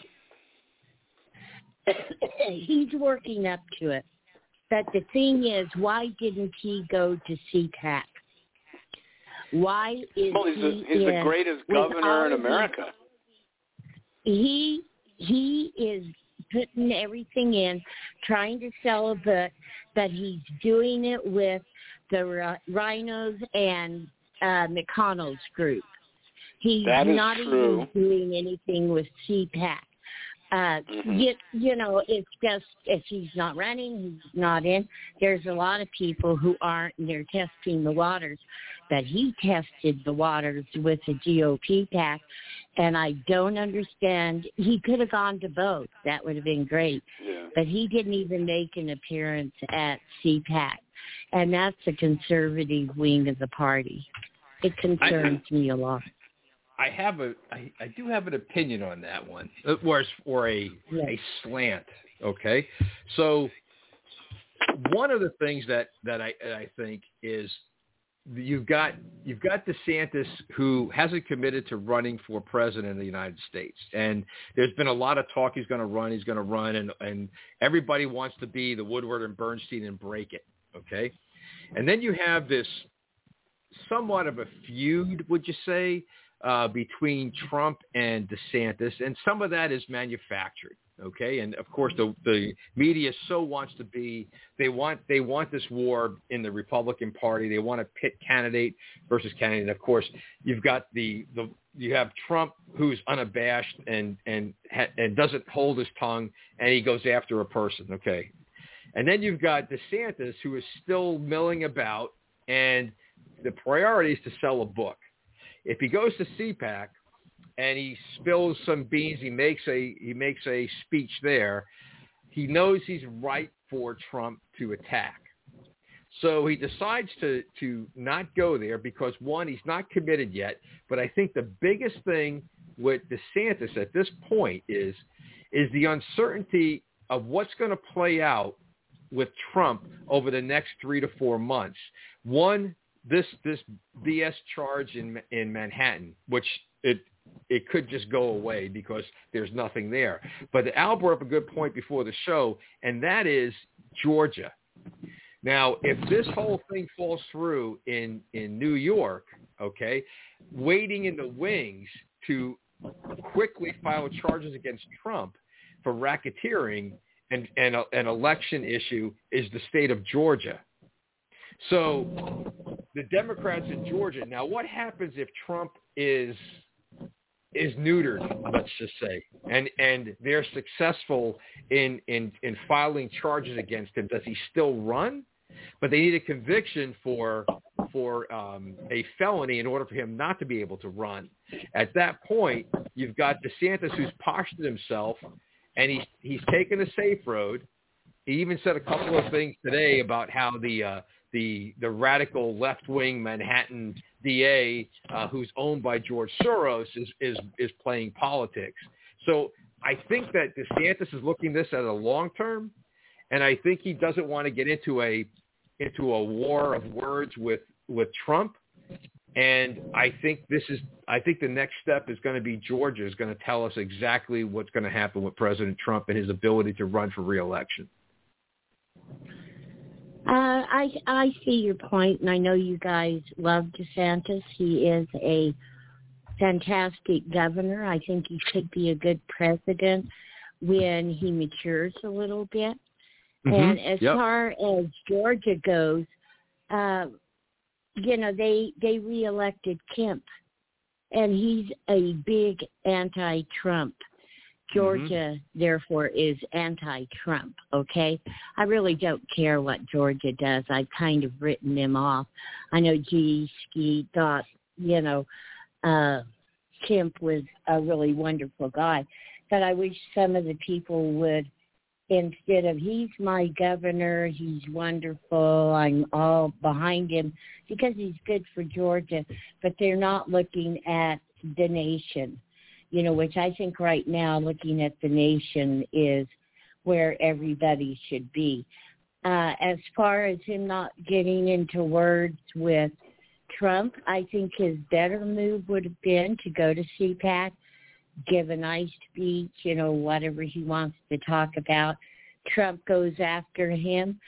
He's working up to it. But the thing is, why didn't he go to CPAC? Why is he's the greatest governor in America. He is putting everything in, trying to sell a book, but he's doing it with the rhinos and McConnell's group. He's not even doing anything with CPAC. It's just if he's not running, he's not in. There's a lot of people who aren't, and they're testing the waters. But he tested the waters with the GOP PAC, and I don't understand. He could have gone to both. That would have been great. Yeah. But he didn't even make an appearance at CPAC, and that's the conservative wing of the party. It concerns me a lot. I do have an opinion on that one, or a slant. Okay, so one of the things that I think is you've got DeSantis, who hasn't committed to running for president of the United States, and there's been a lot of talk he's going to run, and everybody wants to be the Woodward and Bernstein and break it. Okay, and then you have this somewhat of a feud, would you say? Between Trump and DeSantis, and some of that is manufactured, okay? And of course, the media so wants to be. They want this war in the Republican Party. They want to pit candidate versus candidate. And of course, you've got you have Trump, who's unabashed and doesn't hold his tongue, and he goes after a person, okay? And then you've got DeSantis, who is still milling about, and the priority is to sell a book. If he goes to CPAC and he spills some beans, he makes a speech there, he knows he's right for Trump to attack. So he decides to not go there because, one, he's not committed yet. But I think the biggest thing with DeSantis at this point is the uncertainty of what's going to play out with Trump over the next 3 to 4 months. One, this BS charge in Manhattan, which it could just go away because there's nothing there. But Al brought up a good point before the show, and that is Georgia. Now, if this whole thing falls through in New York, okay, waiting in the wings to quickly file charges against Trump for racketeering and an election issue is the state of Georgia. So the Democrats in Georgia, now what happens if Trump is neutered, let's just say, and they're successful in filing charges against him? Does he still run? But they need a conviction for a felony in order for him not to be able to run. At that point, you've got DeSantis, who's postured himself, and he's taken the safe road. He even said a couple of things today about how the radical left-wing Manhattan DA, who's owned by George Soros, is playing politics. So I think that DeSantis is looking this at a long term, and I think he doesn't want to get into a war of words with Trump. And I think the next step is going to be Georgia is going to tell us exactly what's going to happen with President Trump and his ability to run for re-election. I see your point, and I know you guys love DeSantis. He is a fantastic governor. I think he could be a good president when he matures a little bit. Mm-hmm. And as far as Georgia goes, they reelected Kemp, and he's a big anti-Trump. Georgia, therefore, is anti-Trump, okay? I really don't care what Georgia does. I've kind of written them off. I know G. Ski thought, Kemp was a really wonderful guy, but I wish some of the people would, instead of he's my governor, he's wonderful, I'm all behind him, because he's good for Georgia, but they're not looking at the nation. Which I think right now, looking at the nation is where everybody should be. As far as him not getting into words with Trump, I think his better move would have been to go to CPAC, give a nice speech, whatever he wants to talk about. Trump goes after him.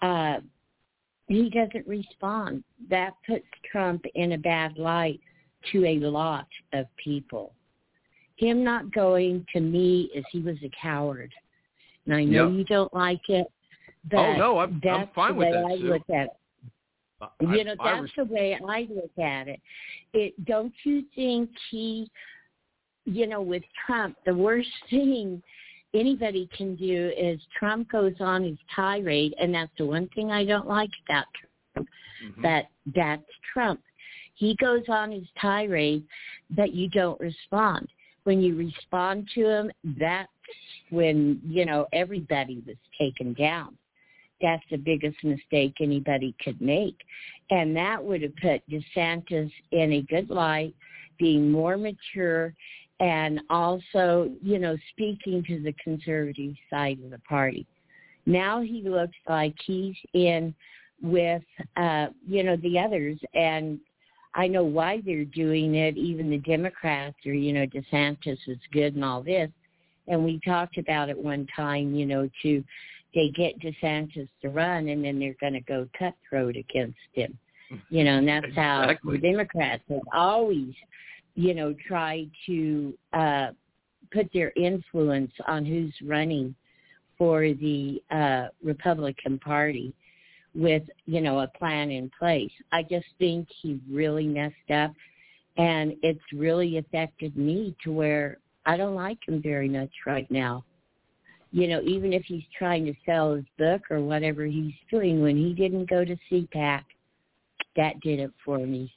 He doesn't respond. That puts Trump in a bad light to a lot of people. Him not going, to me, is he was a coward. And I know you don't like it, but I'm fine with that, Sue. Look at it. That's the way I look at it. Don't you think he, with Trump, the worst thing anybody can do is Trump goes on his tirade, and that's the one thing I don't like about Trump, that's Trump. He goes on his tirade, but you don't respond. When you respond to him, that's when, everybody was taken down. That's the biggest mistake anybody could make. And that would have put DeSantis in a good light, being more mature, and also, speaking to the conservative side of the party. Now he looks like he's in with, the others, and I know why they're doing it. Even the Democrats are, DeSantis is good and all this. And we talked about it one time, they get DeSantis to run, and then they're going to go cutthroat against him. And that's how the Democrats have always, tried to put their influence on who's running for the Republican Party with, a plan in place. I just think he really messed up, and it's really affected me to where I don't like him very much right now. Even if he's trying to sell his book or whatever he's doing, when he didn't go to CPAC, that did it for me.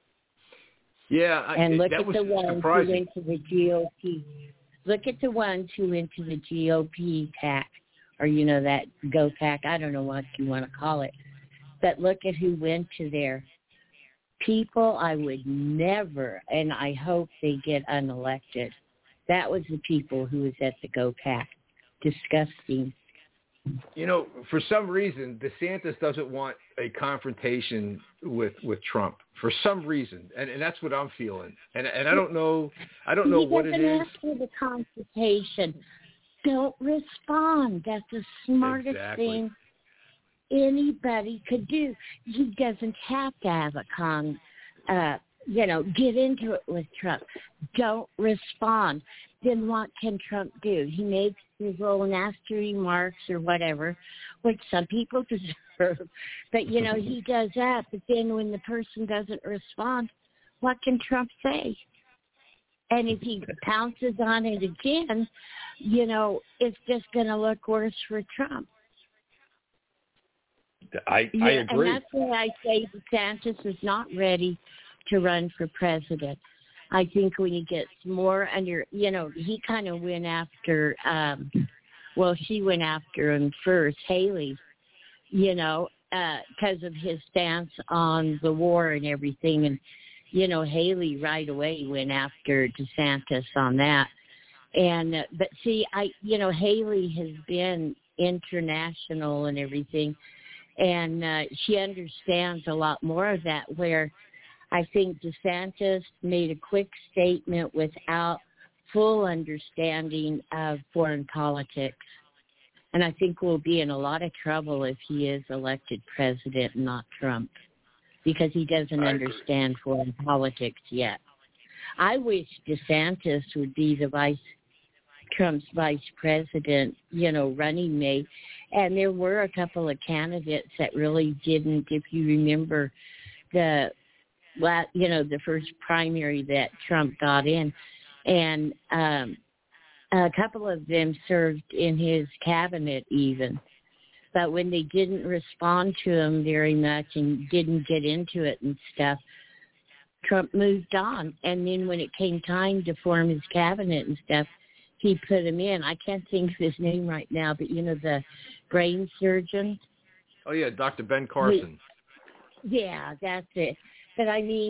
Yeah, and look that at was the ones surprising. who went to the GOP. Look at the ones who went to the GOP PAC, or that Go PAC. I don't know what you want to call it, But look at who went to there. People I would never, and I hope they get unelected. That was the people who was at the GOPAC. Disgusting. You know, for some reason, DeSantis doesn't want a confrontation with Trump. For some reason, and that's what I'm feeling. And I don't know what it is. He doesn't ask for the confrontation. Don't respond. That's the smartest thing anybody could do. He doesn't have to have a get into it with Trump. Don't respond. Then what can Trump do? He makes his little nasty remarks or whatever, which some people deserve. But, he does that. But then when the person doesn't respond, what can Trump say? And if he pounces on it again, it's just going to look worse for Trump. I agree. And that's why I say DeSantis is not ready to run for president. I think when he gets more under, he kind of went after, she went after him first, Haley, because of his stance on the war and everything. And, Haley right away went after DeSantis on that. And, but see, Haley has been international and everything. And she understands a lot more of that, where I think DeSantis made a quick statement without full understanding of foreign politics. And I think we'll be in a lot of trouble if he is elected president, not Trump, because he doesn't understand foreign politics yet. I wish DeSantis would be Trump's vice president, running mate. And there were a couple of candidates that really didn't, if you remember the first primary that Trump got in. And a couple of them served in his cabinet even. But when they didn't respond to him very much and didn't get into it and stuff, Trump moved on. And then when it came time to form his cabinet and stuff, he put him in. I can't think of his name right now, but the brain surgeon. Oh, yeah, Dr. Ben Carson. Yeah, that's it. But,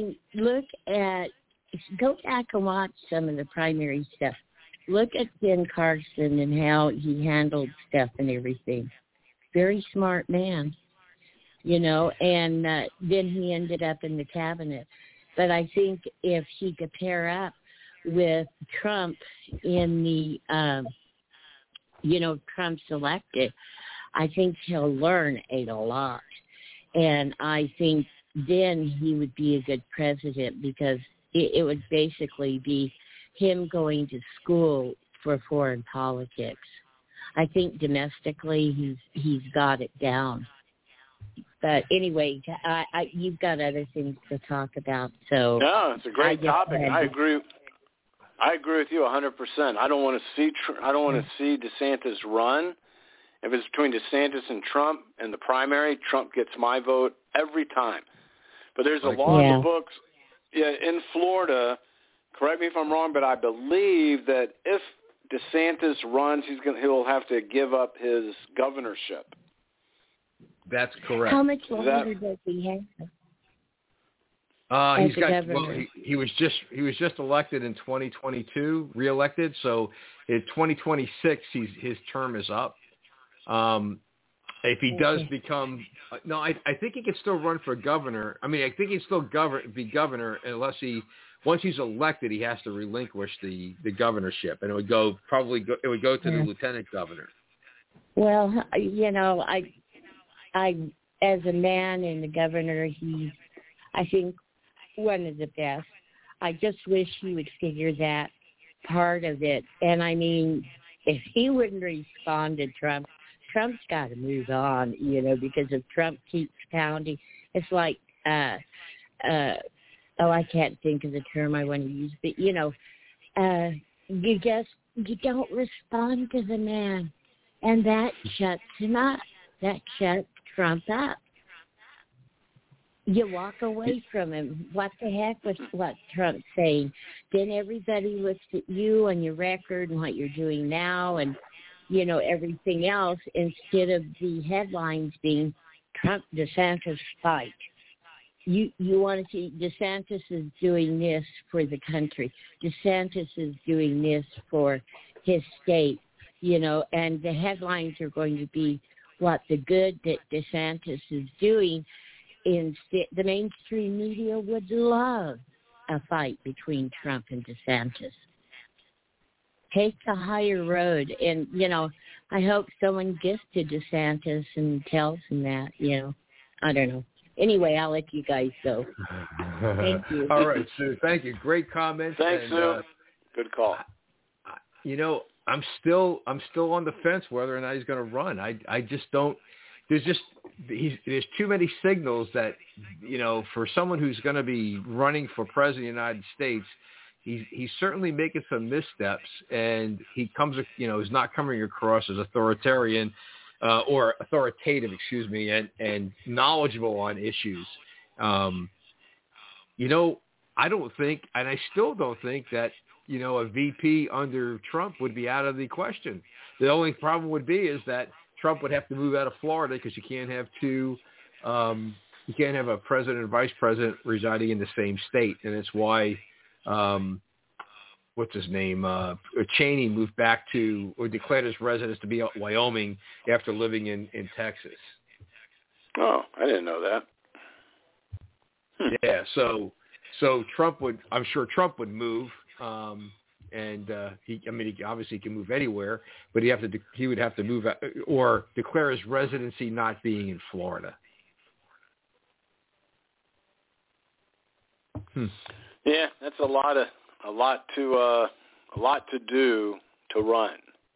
go back and watch some of the primary stuff. Look at Ben Carson and how he handled stuff and everything. Very smart man, and then he ended up in the cabinet. But I think if he could pair up with Trump in the, Trump's elected, I think he'll learn a lot. And I think then he would be a good president, because it would basically be him going to school for foreign politics. I think domestically he's got it down. But anyway, you've got other things to talk about. So no, it's a great topic. I agree with you 100%. I don't want to see DeSantis run. If it's between DeSantis and Trump in the primary, Trump gets my vote every time. But there's a law in the books in Florida. Correct me if I'm wrong, but I believe that if DeSantis runs, he'll have to give up his governorship. That's correct. How much longer does he have? He was just elected in 2022, reelected. So in 2026, his term is up. If he does become, I think he can still run for governor. I mean, I think he can still be governor unless once he's elected, he has to relinquish the governorship, and it would go to the lieutenant governor. Well, I as a man and the governor, I think one of the best. I just wish he would figure that part of it. And I mean, if he wouldn't respond to Trump's got to move on, because if Trump keeps pounding, it's like, I can't think of the term I want to use, but you don't respond to the man, and that shuts him up. That shuts Trump up. You walk away from him. What the heck was what Trump's saying? Then everybody looks at you and your record and what you're doing now and, everything else, instead of the headlines being, Trump-DeSantis fight. You want to see DeSantis is doing this for the country. DeSantis is doing this for his state, and the headlines are going to be what the good that DeSantis is doing. The mainstream media would love a fight between Trump and DeSantis. Take the higher road. And, I hope someone gets to DeSantis and tells him that, I don't know. Anyway, I'll let you guys go. Thank you. All right, Sue. Thank you. Great comments. Thanks, Sue. Good call. I'm still on the fence whether or not he's going to run. I just don't. There's too many signals that, for someone who's going to be running for president of the United States, he's certainly making some missteps, and he comes, is not coming across as authoritarian or authoritative, and knowledgeable on issues. I don't think, and I still don't think that, a VP under Trump would be out of the question. The only problem would be is that Trump would have to move out of Florida because you can't have two, you can't have a president and vice president residing in the same state. And it's why, what's his name? Cheney moved back to, or declared his residence to be Wyoming after living in Texas. Oh, I didn't know that. Yeah. So Trump would, I'm sure Trump would move. He obviously can move anywhere, but he would have to move out, or declare his residency not being in Florida. Yeah, that's a lot to do to run.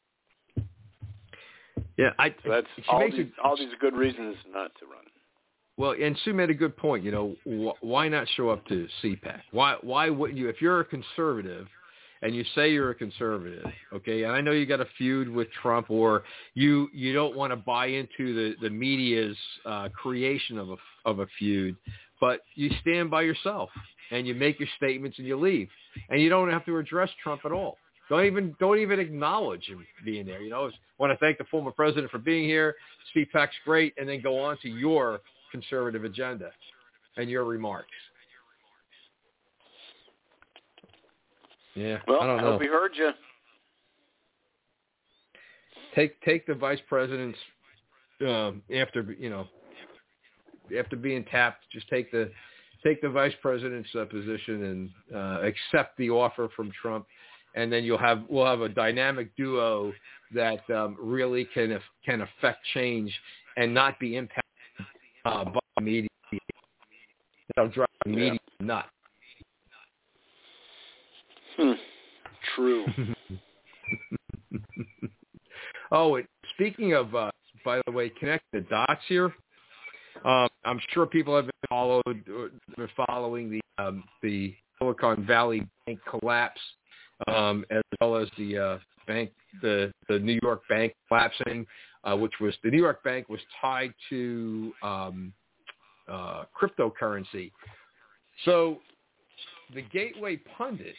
Yeah, so that's all these good reasons not to run. Well, and Sue made a good point. Why not show up to CPAC? Why wouldn't you? If you're a conservative, and you say you're a conservative, okay, and I know you got a feud with Trump, or you don't want to buy into the media's creation of a feud, but you stand by yourself and you make your statements and you leave, and you don't have to address Trump at all. Don't even acknowledge him being there. Want to thank the former president for being here. CPAC's great, and then go on to your conservative agenda and your remarks. Yeah, well, I don't know. I hope we heard you. Take the vice president's after being tapped. Just take the vice president's position and accept the offer from Trump, and then we'll have a dynamic duo that really can affect change and not be impacted by media. That'll drive the media nuts. True. Oh, and speaking of, by the way, connect the dots here. I'm sure people have been following the Silicon Valley Bank collapse, as well as the New York Bank collapsing, which was the New York Bank was tied to cryptocurrency. So the Gateway Pundit,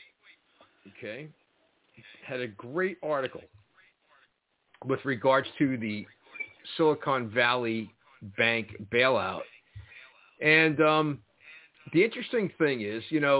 had a great article with regards to the Silicon Valley Bank bailout. And the interesting thing is,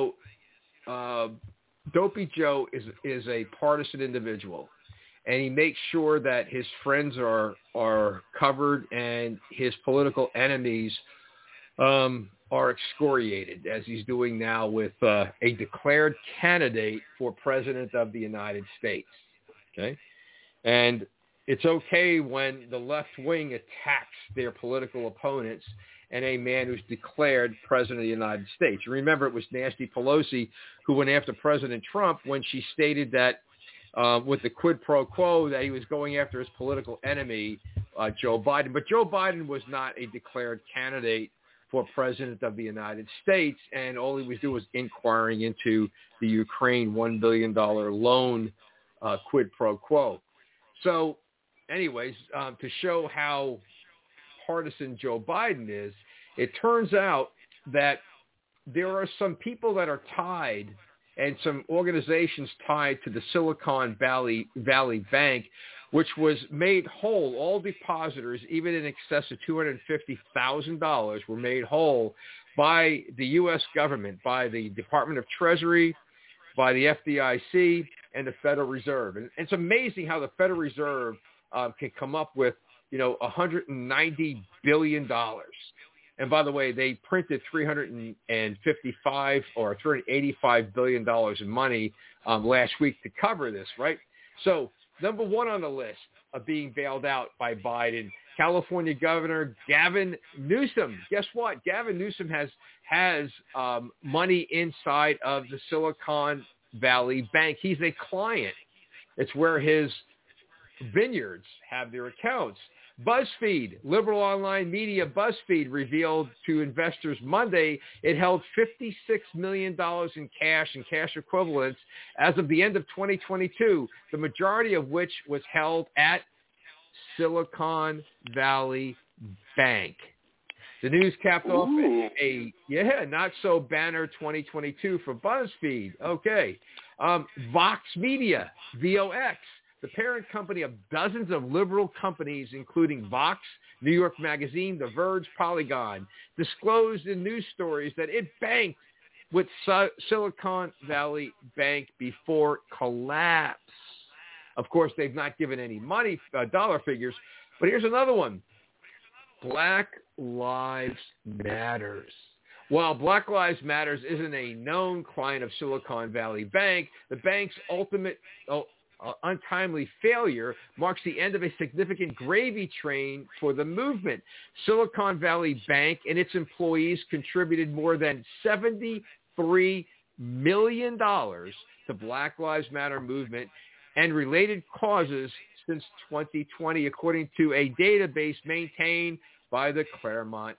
Dopey Joe is a partisan individual, and he makes sure that his friends are covered and his political enemies are excoriated, as he's doing now with a declared candidate for president of the United States. Okay, and it's okay when the left wing attacks their political opponents and a man who's declared president of the United States. You remember, it was Nancy Pelosi who went after President Trump when she stated that with the quid pro quo that he was going after his political enemy, Joe Biden. But Joe Biden was not a declared candidate for president of the United States, and all he was doing was inquiring into the Ukraine $1 billion loan quid pro quo. So anyways, to show how partisan Joe Biden is, it turns out that there are some people that are tied and some organizations tied to the Silicon Valley Bank, which was made whole. All depositors, even in excess of $250,000, were made whole by the U.S. government, by the Department of Treasury, by the FDIC, and the Federal Reserve. And it's amazing how the Federal Reserve can come up with, $190 billion. And by the way, they printed $355 or $385 billion in money last week to cover this, right? So number one on the list of being bailed out by Biden, California Governor Gavin Newsom. Guess what? Gavin Newsom has money inside of the Silicon Valley Bank. He's a client. It's where his vineyards have their accounts. BuzzFeed, liberal online media BuzzFeed, revealed to investors Monday it held $56 million in cash and cash equivalents as of the end of 2022, the majority of which was held at Silicon Valley Bank. The news capped off a not-so-banner 2022 for BuzzFeed. Okay. Vox Media, VOX, the parent company of dozens of liberal companies, including Vox, New York Magazine, The Verge, Polygon, disclosed in news stories that it banked with Silicon Valley Bank before collapse. Of course, they've not given any money, dollar figures, but here's another one. Black Lives Matters. While Black Lives Matters isn't a known client of Silicon Valley Bank, the bank's ultimate untimely failure marks the end of a significant gravy train for the movement. Silicon Valley Bank and its employees contributed more than $73 million to Black Lives Matter movement and related causes since 2020, according to a database maintained by the Claremont.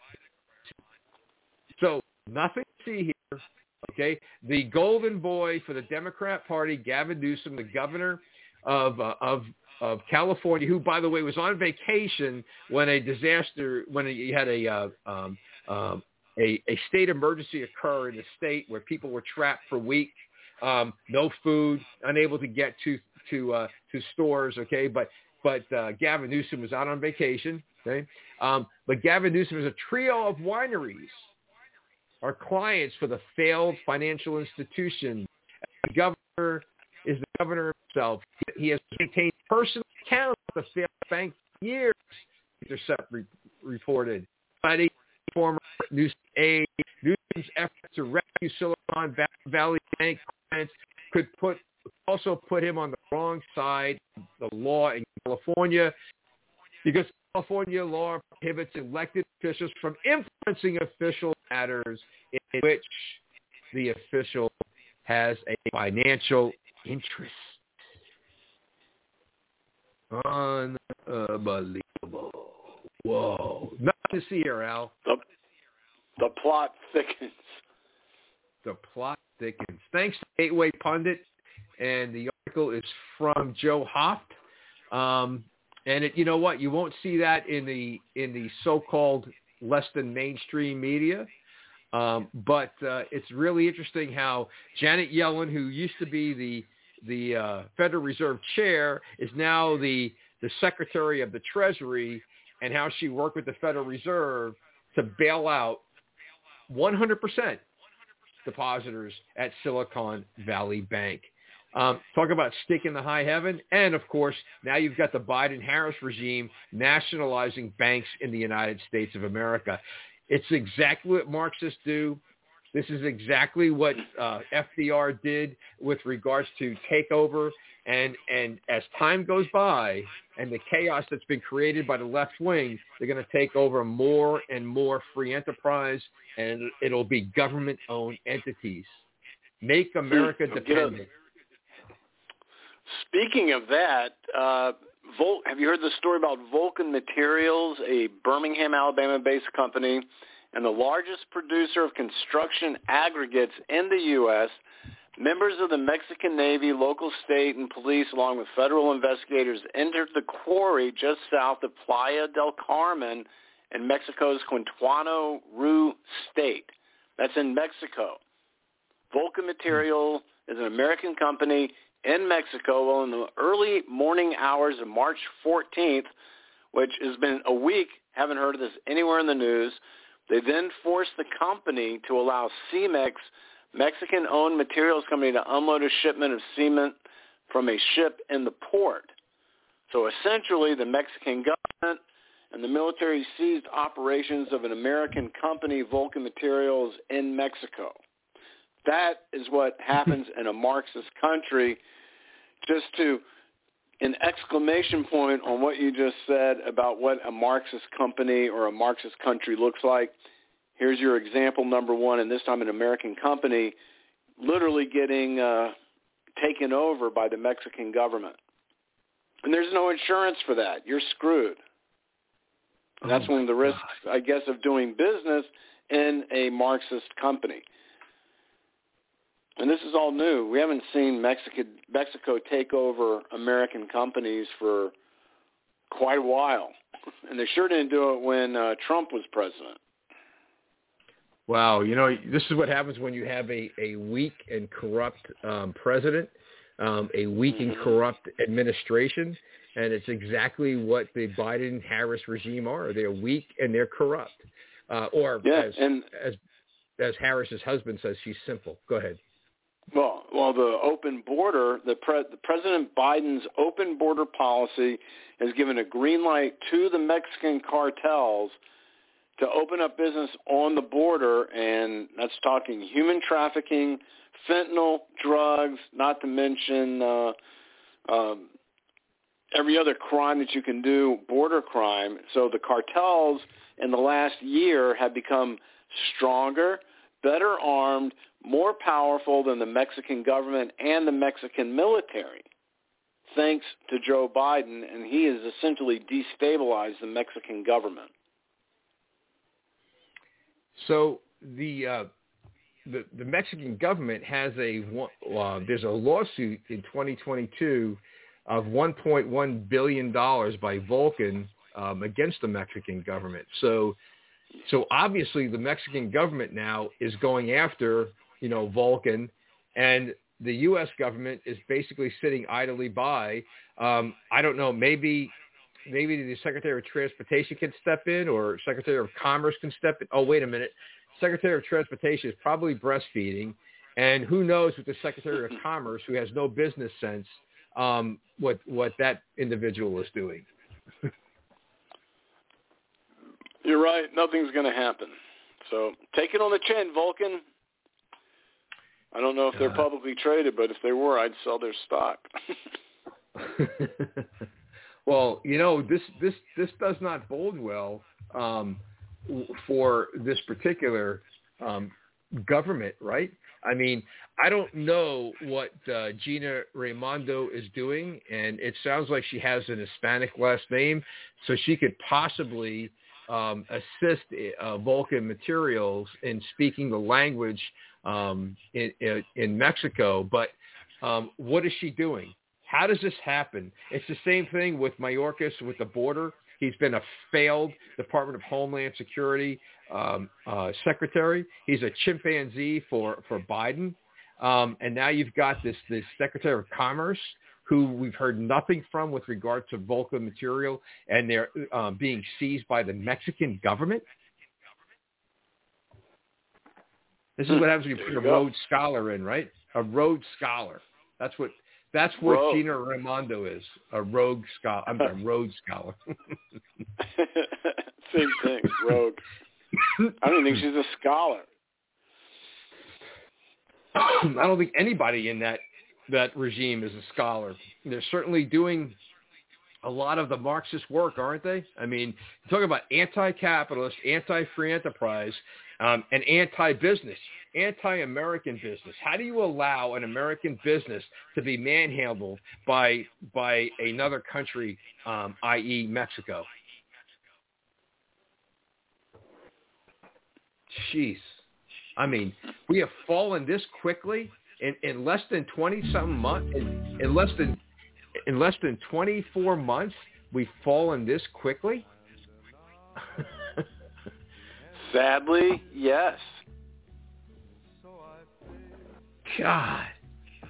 So nothing to see here. Okay, the golden boy for the Democrat Party, Gavin Newsom, the governor of California, who, by the way, was on vacation when he had a state emergency occur in the state where people were trapped for weeks, no food, unable to get to stores. Okay, but Gavin Newsom was out on vacation. Okay, but Gavin Newsom is a trio of wineries. Are clients for the failed financial institution. The governor is the governor himself. He has maintained personal accounts with the failed bank for years, Intercept reported. By former Newsom aide, Newsom's efforts to rescue Silicon Valley Bank clients could also put him on the wrong side of the law in California, because California law prohibits elected officials from influencing official matters in which the official has a financial interest. Unbelievable. Whoa. Nothing to see here, Al. The plot thickens. The plot thickens. Thanks to Gateway Pundit, and the article is from Joe Hoft. And you know what? You won't see that in the so-called less than mainstream media. But it's really interesting how Janet Yellen, who used to be the Federal Reserve chair, is now the Secretary of the Treasury, and how she worked with the Federal Reserve to bail out 100% depositors at Silicon Valley Bank. Talk about stick in the high heaven. And, of course, now you've got the Biden-Harris regime nationalizing banks in the United States of America. It's exactly what Marxists do. This is exactly what FDR did with regards to takeover. And as time goes by and the chaos that's been created by the left wing, they're going to take over more and more free enterprise, and it'll be government-owned entities. Make America dependent. Speaking of that, have you heard the story about Vulcan Materials, a Birmingham, Alabama-based company and the largest producer of construction aggregates in the U.S.? Members of the Mexican Navy, local state, and police, along with federal investigators, entered the quarry just south of Playa del Carmen in Mexico's Quintana Roo state. That's in Mexico. Vulcan Material is an American company in Mexico. Well, in the early morning hours of March 14th, which has been a week, haven't heard of this anywhere in the news, they then forced the company to allow Cemex, Mexican-owned materials company, to unload a shipment of cement from a ship in the port. So essentially, the Mexican government and the military seized operations of an American company, Vulcan Materials, in Mexico. That is what happens in a Marxist country. Just to an exclamation point on what you just said about what a Marxist company or a Marxist country looks like, here's your example number one, and this time an American company literally getting taken over by the Mexican government. And there's no insurance for that. You're screwed. And that's one of the risks, I guess, of doing business in a Marxist company. And this is all new. We haven't seen Mexico take over American companies for quite a while. And they sure didn't do it when Trump was president. Wow. You know, this is what happens when you have a weak and corrupt president, a weak and corrupt administration. And it's exactly what the Biden-Harris regime are. They're weak and they're corrupt. As Harris's husband says, she's simple. Go ahead. Well, the open border, the President Biden's open border policy has given a green light to the Mexican cartels to open up business on the border, and that's talking human trafficking, fentanyl, drugs, not to mention every other crime that you can do, border crime. So the cartels in the last year have become stronger, better armed, more powerful than the Mexican government and the Mexican military, thanks to Joe Biden, and he has essentially destabilized the Mexican government. So the Mexican government has there's a lawsuit in 2022 of $1.1 billion by Vulcan against the Mexican government. So obviously the Mexican government now is going after, Vulcan, and the U.S. government is basically sitting idly by. I don't know, maybe the Secretary of Transportation can step in, or Secretary of Commerce can step in. Oh, wait a minute. Secretary of Transportation is probably breastfeeding, and who knows with the Secretary of Commerce, who has no business sense, what that individual is doing. You're right. Nothing's going to happen. So take it on the chin, Vulcan. I don't know if they're publicly traded, but if they were, I'd sell their stock. Well, this does not bode well for this particular government, right? I mean, I don't know what Gina Raimondo is doing, and it sounds like she has an Hispanic last name, so she could possibly assist Vulcan Materials in speaking the language in Mexico. But what is she doing? How does this happen? It's the same thing with Mayorkas with the border. He's been a failed Department of Homeland Security secretary. He's a chimpanzee for Biden. And now you've got this Secretary of Commerce who we've heard nothing from with regard to Vulcan Material, and they're being seized by the Mexican government. This is what happens when you put a Rhodes Scholar in, right? A Rhodes Scholar. That's what Gina Raimondo is. A rogue scholar. I'm a Rhodes Scholar. Same thing, rogue. I don't think she's a scholar. I don't think anybody in that regime is a scholar. They're certainly doing a lot of the Marxist work, aren't they? I mean, talk about anti-capitalist, anti-free enterprise, and anti-business, anti-American business. How do you allow an American business to be manhandled by another country, i.e. Mexico? Jeez. I mean, we have fallen this quickly in less than 20-something months. In less than 24 months, we've fallen this quickly. Sadly, yes. God,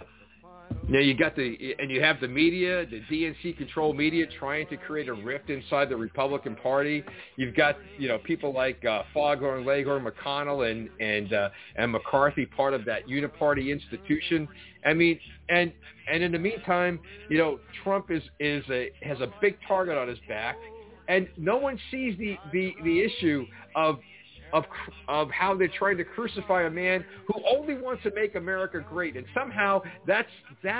Now you have the media, the DNC controlled media, trying to create a rift inside the Republican Party. You've got people like Foghorn Leghorn, McConnell, and McCarthy, part of that uniparty institution. I mean, and in the meantime, Trump has a big target on his back, and no one sees the issue of how they're trying to crucify a man who only wants to make America great, and somehow that's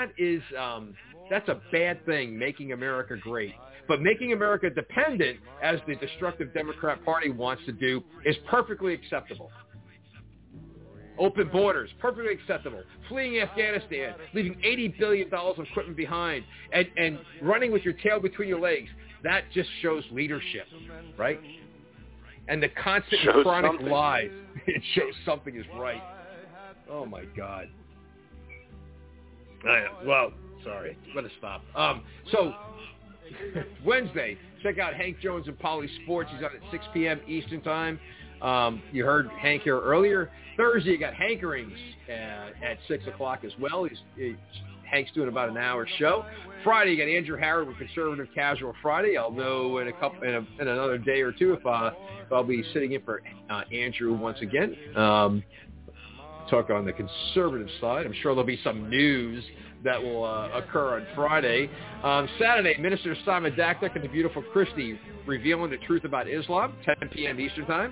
a bad thing, making America great. But making America dependent, as the destructive Democrat Party wants to do, is perfectly acceptable. Open borders, perfectly acceptable. Fleeing Afghanistan, leaving $80 billion of equipment behind, and running with your tail between your legs, that just shows leadership, right? And the constant and chronic lies, it shows something is right. Oh, my God. Well, sorry. Let us stop. So, Wednesday, check out Hank Jones and Poly Sports. He's on at 6 p.m. Eastern Time. You heard Hank here earlier. Thursday, you got Hankerings at 6 o'clock as well. Hank's doing about an hour show. Friday, you got Andrew Harrod with Conservative Casual Friday. I'll know in another day or two if I'll be sitting in for Andrew once again. Talk on the conservative side. I'm sure there'll be some news that will occur on Friday. Saturday, Minister Simon Dakdak and the beautiful Christie revealing the truth about Islam, 10 p.m. Eastern Time.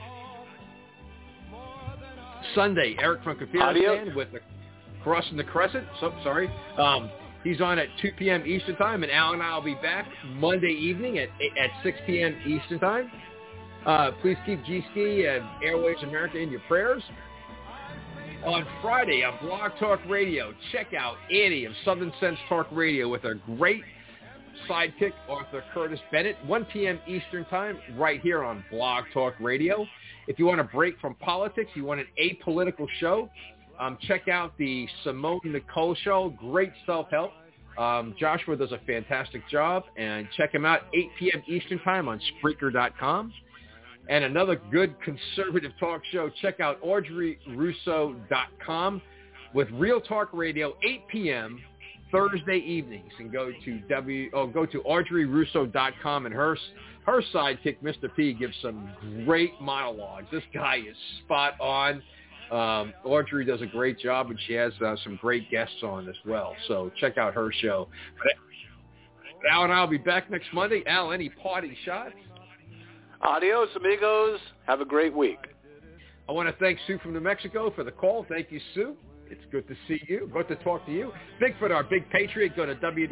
Sunday, Eric from Kafiristan with Crossing the Crescent. He's on at 2 p.m. Eastern Time, and Al and I will be back Monday evening at 6 p.m. Eastern Time. Please keep G-Ski and Airways America in your prayers. On Friday on Blog Talk Radio, check out Annie of Southern Sense Talk Radio with her great sidekick, Arthur Curtis Bennett, 1 p.m. Eastern Time, right here on Blog Talk Radio. If you want a break from politics, you want an apolitical show, check out the Simone Nicole Show. Great self-help. Joshua does a fantastic job, and check him out 8 p.m. Eastern Time on Spreaker.com. And another good conservative talk show, check out AudreyRusso.com with Real Talk Radio, 8 p.m. Thursday evenings. And go to AudreyRusso.com, and her sidekick, Mr. P, gives some great monologues. This guy is spot on. Audrey does a great job, and she has some great guests on as well. So check out her show. Al and I will be back next Monday. Al, any party shots? Adios, amigos. Have a great week. I want to thank Sue from New Mexico for the call. Thank you, Sue. It's good to see you. Good to talk to you. Bigfoot, our big patriot. Go to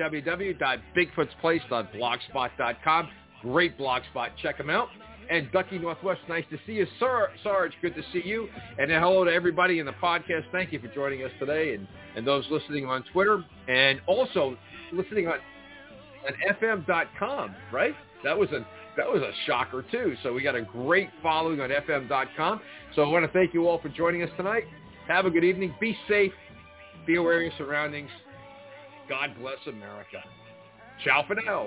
www.bigfootsplace.blogspot.com. Great blog spot. Check them out. And Ducky Northwest, nice to see you. Sarge, good to see you. And then hello to everybody in the podcast. Thank you for joining us today, and those listening on Twitter, and also listening on FM.com, right? That was a shocker, too. So we got a great following on FM.com. So I want to thank you all for joining us tonight. Have a good evening. Be safe. Be aware of your surroundings. God bless America. Ciao for now.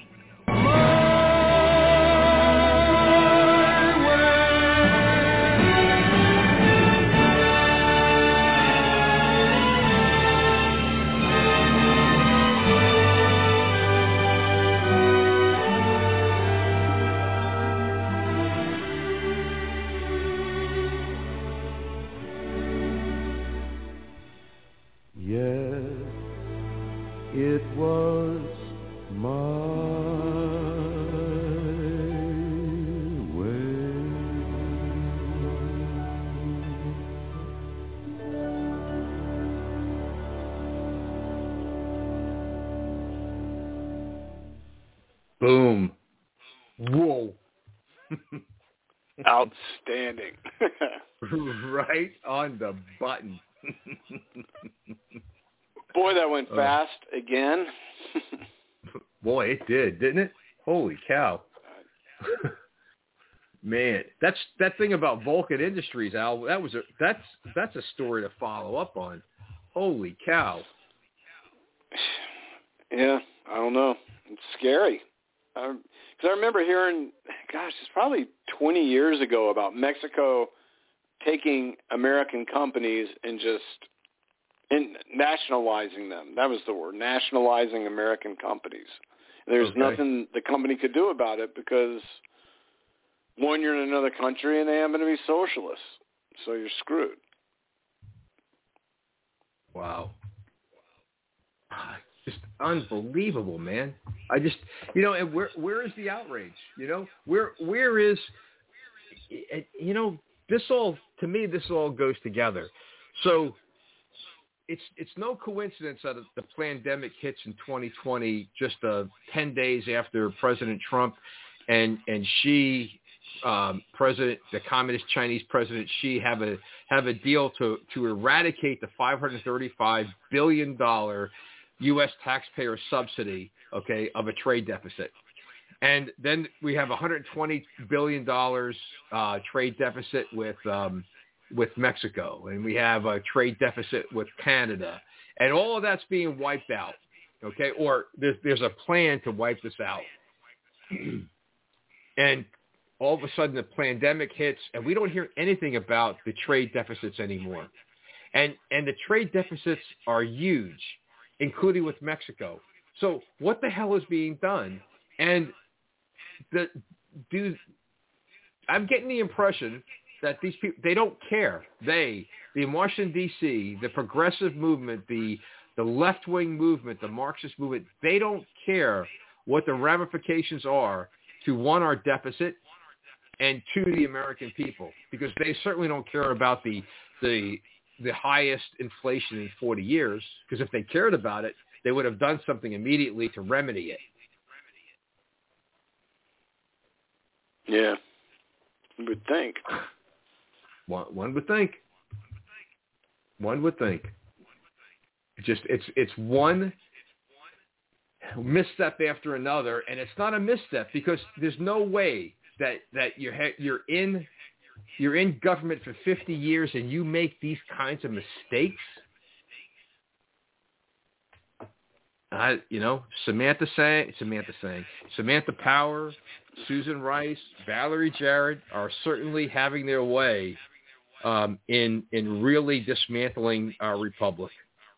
It was my way. Boom. Whoa. Outstanding. Right on the button. Boy, that went fast again. Boy, it did, didn't it? Holy cow. Man, that thing about Vulcan Industries, Al, that's a story to follow up on. Holy cow. Yeah, I don't know. It's scary. Because I remember hearing, gosh, it's probably 20 years ago about Mexico taking American companies and just And nationalizing them. That was the word, nationalizing American companies. There's nothing the company could do about it because, one, you're in another country and they happen to be socialists. So you're screwed. Wow. Just unbelievable, man. I just, and where is the outrage? Where is, this all, to me, this all goes together. So it's no coincidence that the pandemic hits in 2020, just 10 days after President Trump and Xi, the Communist Chinese President Xi, have a deal to eradicate the $535 billion U.S. taxpayer subsidy, of a trade deficit. And then we have $120 billion trade deficit with Mexico, and we have a trade deficit with Canada, and all of that's being wiped out, or there's a plan to wipe this out. And all of a sudden the pandemic hits, and we don't hear anything about the trade deficits anymore. And the trade deficits are huge, including with Mexico. So what the hell is being done? And I'm getting the impression that these people, they don't care. The Washington, D.C., the progressive movement, the left-wing movement, the Marxist movement, they don't care what the ramifications are to, one, our deficit, and two, the American people, because they certainly don't care about the highest inflation in 40 years, because if they cared about it, they would have done something immediately to remedy it. Yeah, you would think. One would think. One would think. It's one misstep after another, and it's not a misstep because there's no way that you're in government for 50 years and you make these kinds of mistakes. Samantha Power, Susan Rice, Valerie Jarrett are certainly having their way in really dismantling our republic.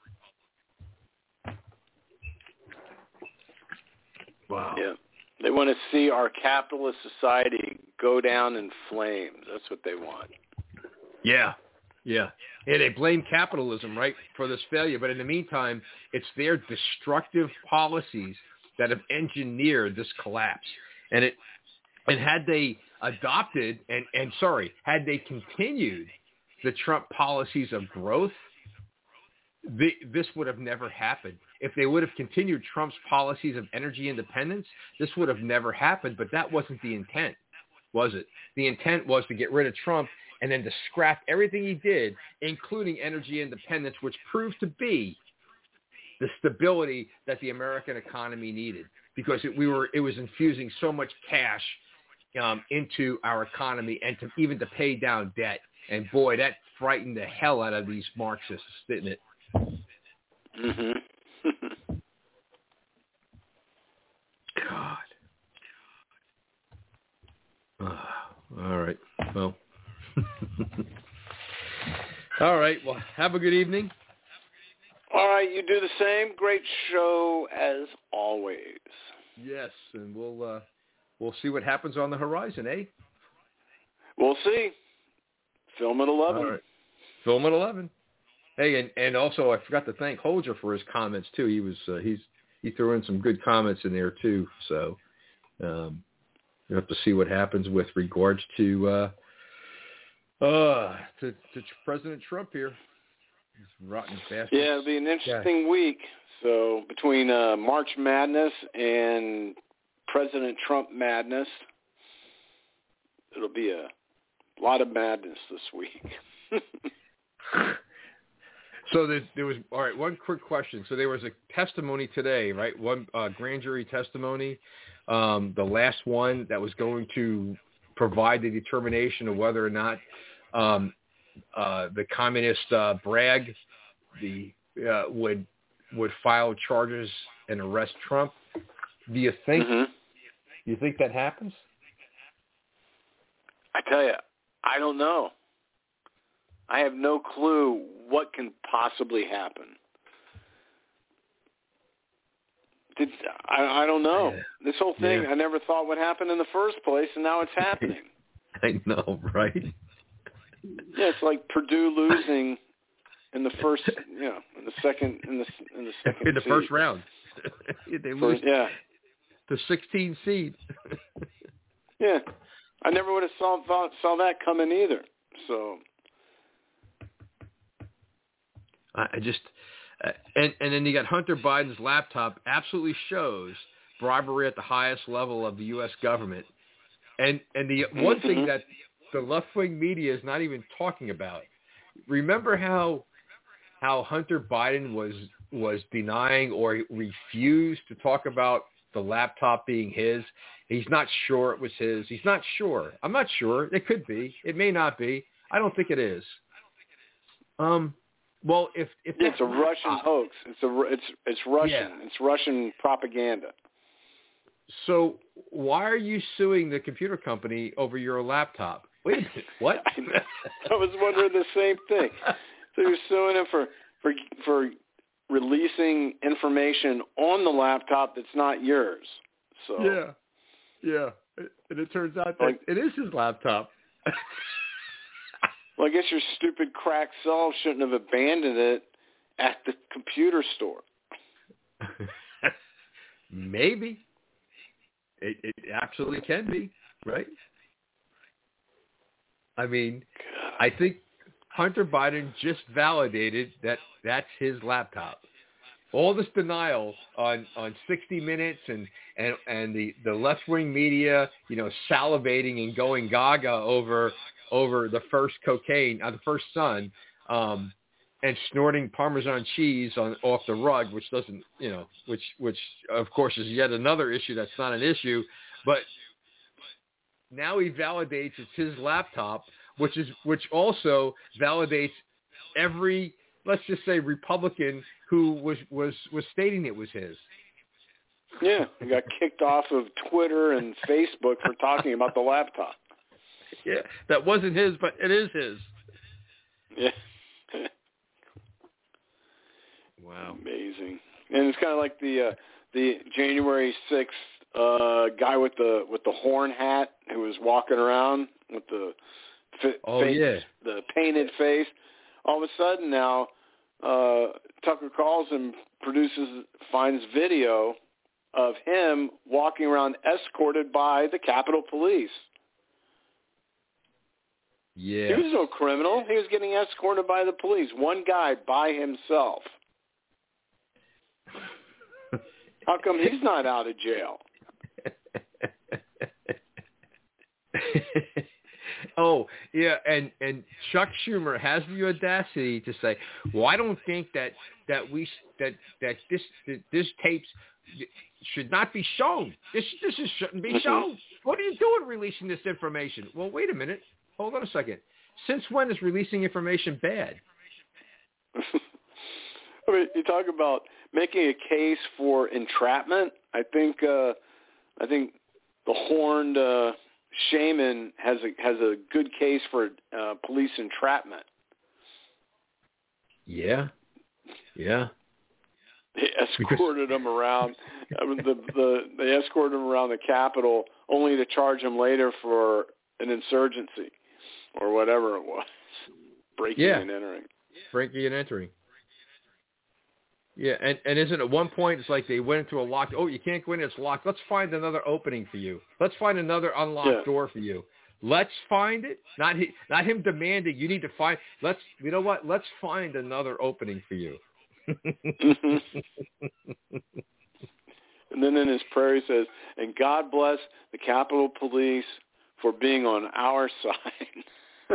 Wow. Yeah. They want to see our capitalist society go down in flames. That's what they want. Yeah. Yeah. And they blame capitalism, right, for this failure. But in the meantime, it's their destructive policies that have engineered this collapse. And had they adopted had they continued the Trump policies of growth, this would have never happened. If they would have continued Trump's policies of energy independence, this would have never happened. But that wasn't the intent, was it? The intent was to get rid of Trump and then to scrap everything he did, including energy independence, which proved to be the stability that the American economy needed, because it was infusing so much cash into our economy and even to pay down debt. And boy, that frightened the hell out of these Marxists, didn't it? Mm-hmm. God. All right. Well. All right. Well, have a good evening. All right. You do the same. Great show as always. Yes, and we'll see what happens on the horizon, eh? We'll see. Film at 11. All right. Film at 11. Hey, and also I forgot to thank Holger for his comments too. He threw in some good comments in there too. So you have to see what happens with regards to President Trump here. This rotten bastard. Yeah, it'll be an interesting week. So between March Madness and President Trump madness, it'll be a lot of madness this week. So there was, all right, one quick question. So there was a testimony today, right? One grand jury testimony, the last one that was going to provide the determination of whether or not the communist Bragg would file charges and arrest Trump. Do you think you think that happens? I tell you, I don't know. I have no clue what can possibly happen. I don't know. This whole thing I never thought would happen in the first place, and now it's happening. I know, right? Yeah, it's like Purdue losing in the first, in the second first round. They lose the 16th seed. Yeah, I never would have saw that coming either. So I just and then you got Hunter Biden's laptop absolutely shows bribery at the highest level of the U.S. government, and the one thing that the left-wing media is not even talking about. Remember how Hunter Biden was denying or refused to talk about the laptop being his. He's not sure it was his. He's not sure. I'm not sure. It could be. It may not be. I don't think it is. Well, if it's a Russian hoax, it's Russian. Yeah. It's Russian propaganda. So why are you suing the computer company over your laptop? Wait a minute. What? I was wondering the same thing. So you're suing him for releasing information on the laptop that's not yours. So yeah, and it turns out that it is his laptop. Well, I guess your stupid crack self shouldn't have abandoned it at the computer store. Maybe. It absolutely can be, right? I mean, I think Hunter Biden just validated that that's his laptop. All this denial on 60 Minutes and the left-wing media, salivating and going gaga over the first cocaine, the first son, and snorting Parmesan cheese off the rug, which doesn't, which of course is yet another issue that's not an issue, but now he validates it's his laptop, which also validates every, let's just say, Republican who was stating it was his. Yeah, he got kicked off of Twitter and Facebook for talking about the laptop. Yeah, that wasn't his, but it is his. Yeah. Wow. Amazing. And it's kind of like the January 6th guy with the horn hat who was walking around with the face, the painted face. All of a sudden now, Tucker Carlson finds video of him walking around escorted by the Capitol Police. Yeah. He was no criminal. He was getting escorted by the police. One guy by himself. How come he's not out of jail? Oh, yeah, and Chuck Schumer has the audacity to say, "Well, I don't think that this tapes should not be shown. This shouldn't be shown. What are you doing releasing this information?" Well, wait a minute. Hold on a second. Since when is releasing information bad? I mean, you talk about making a case for entrapment. I think the horned shaman has a good case for police entrapment. Yeah. They escorted him around. They escorted him around the Capitol only to charge him later for an insurgency or whatever it was, breaking and entering. Breaking and entering. Yeah, and isn't at one point it's like they went into a locked. Oh, you can't go in. It's locked. Let's find another opening for you. Let's find another unlocked door for you. Let's find it. Not him demanding. You need to find. You know what? Let's find another opening for you. And then in his prayer he says, "And God bless the Capitol Police for being on our side."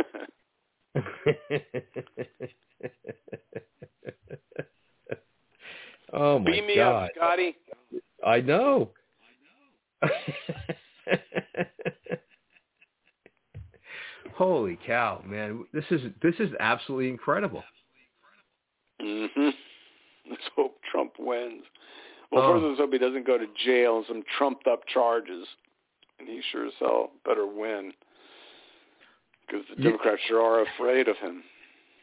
Oh my God! Beam me up, Scotty. I know. Holy cow, man! This is absolutely incredible. Mm-hmm. Let's hope Trump wins. Well, first let's hope he doesn't go to jail on some trumped-up charges, and he sure as hell better win, because the Democrats sure are afraid of him.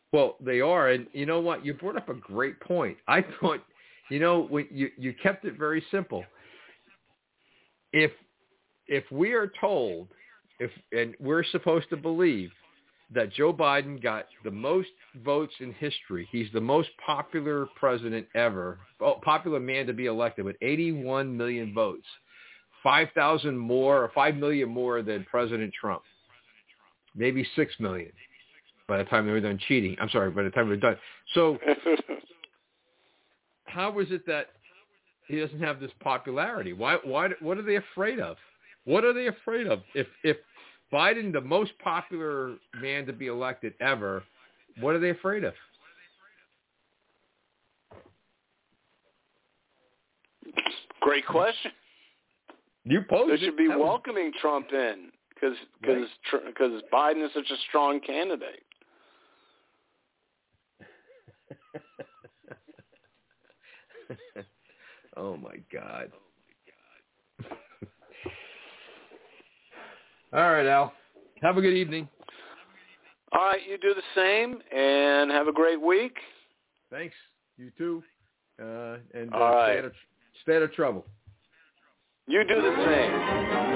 Well, they are, and you know what? You brought up a great point. I thought, when you kept it very simple. If we are told, and we're supposed to believe that Joe Biden got the most votes in history, he's the most popular president ever, popular man to be elected with 81 million votes, 5,000 more or 5 million more than President Trump, maybe 6 million. By the time they were done cheating. I'm sorry, by the time they were done. So how is it that he doesn't have this popularity? Why? What are they afraid of? What are they afraid of? If Biden, the most popular man to be elected ever, what are they afraid of? Great question. You posed They should be welcoming Trump in because Biden is such a strong candidate. Oh my God. All right, Al. Have a good evening. All right, you do the same, and have a great week. Thanks. You too. And All right. stay out of trouble. You do the same.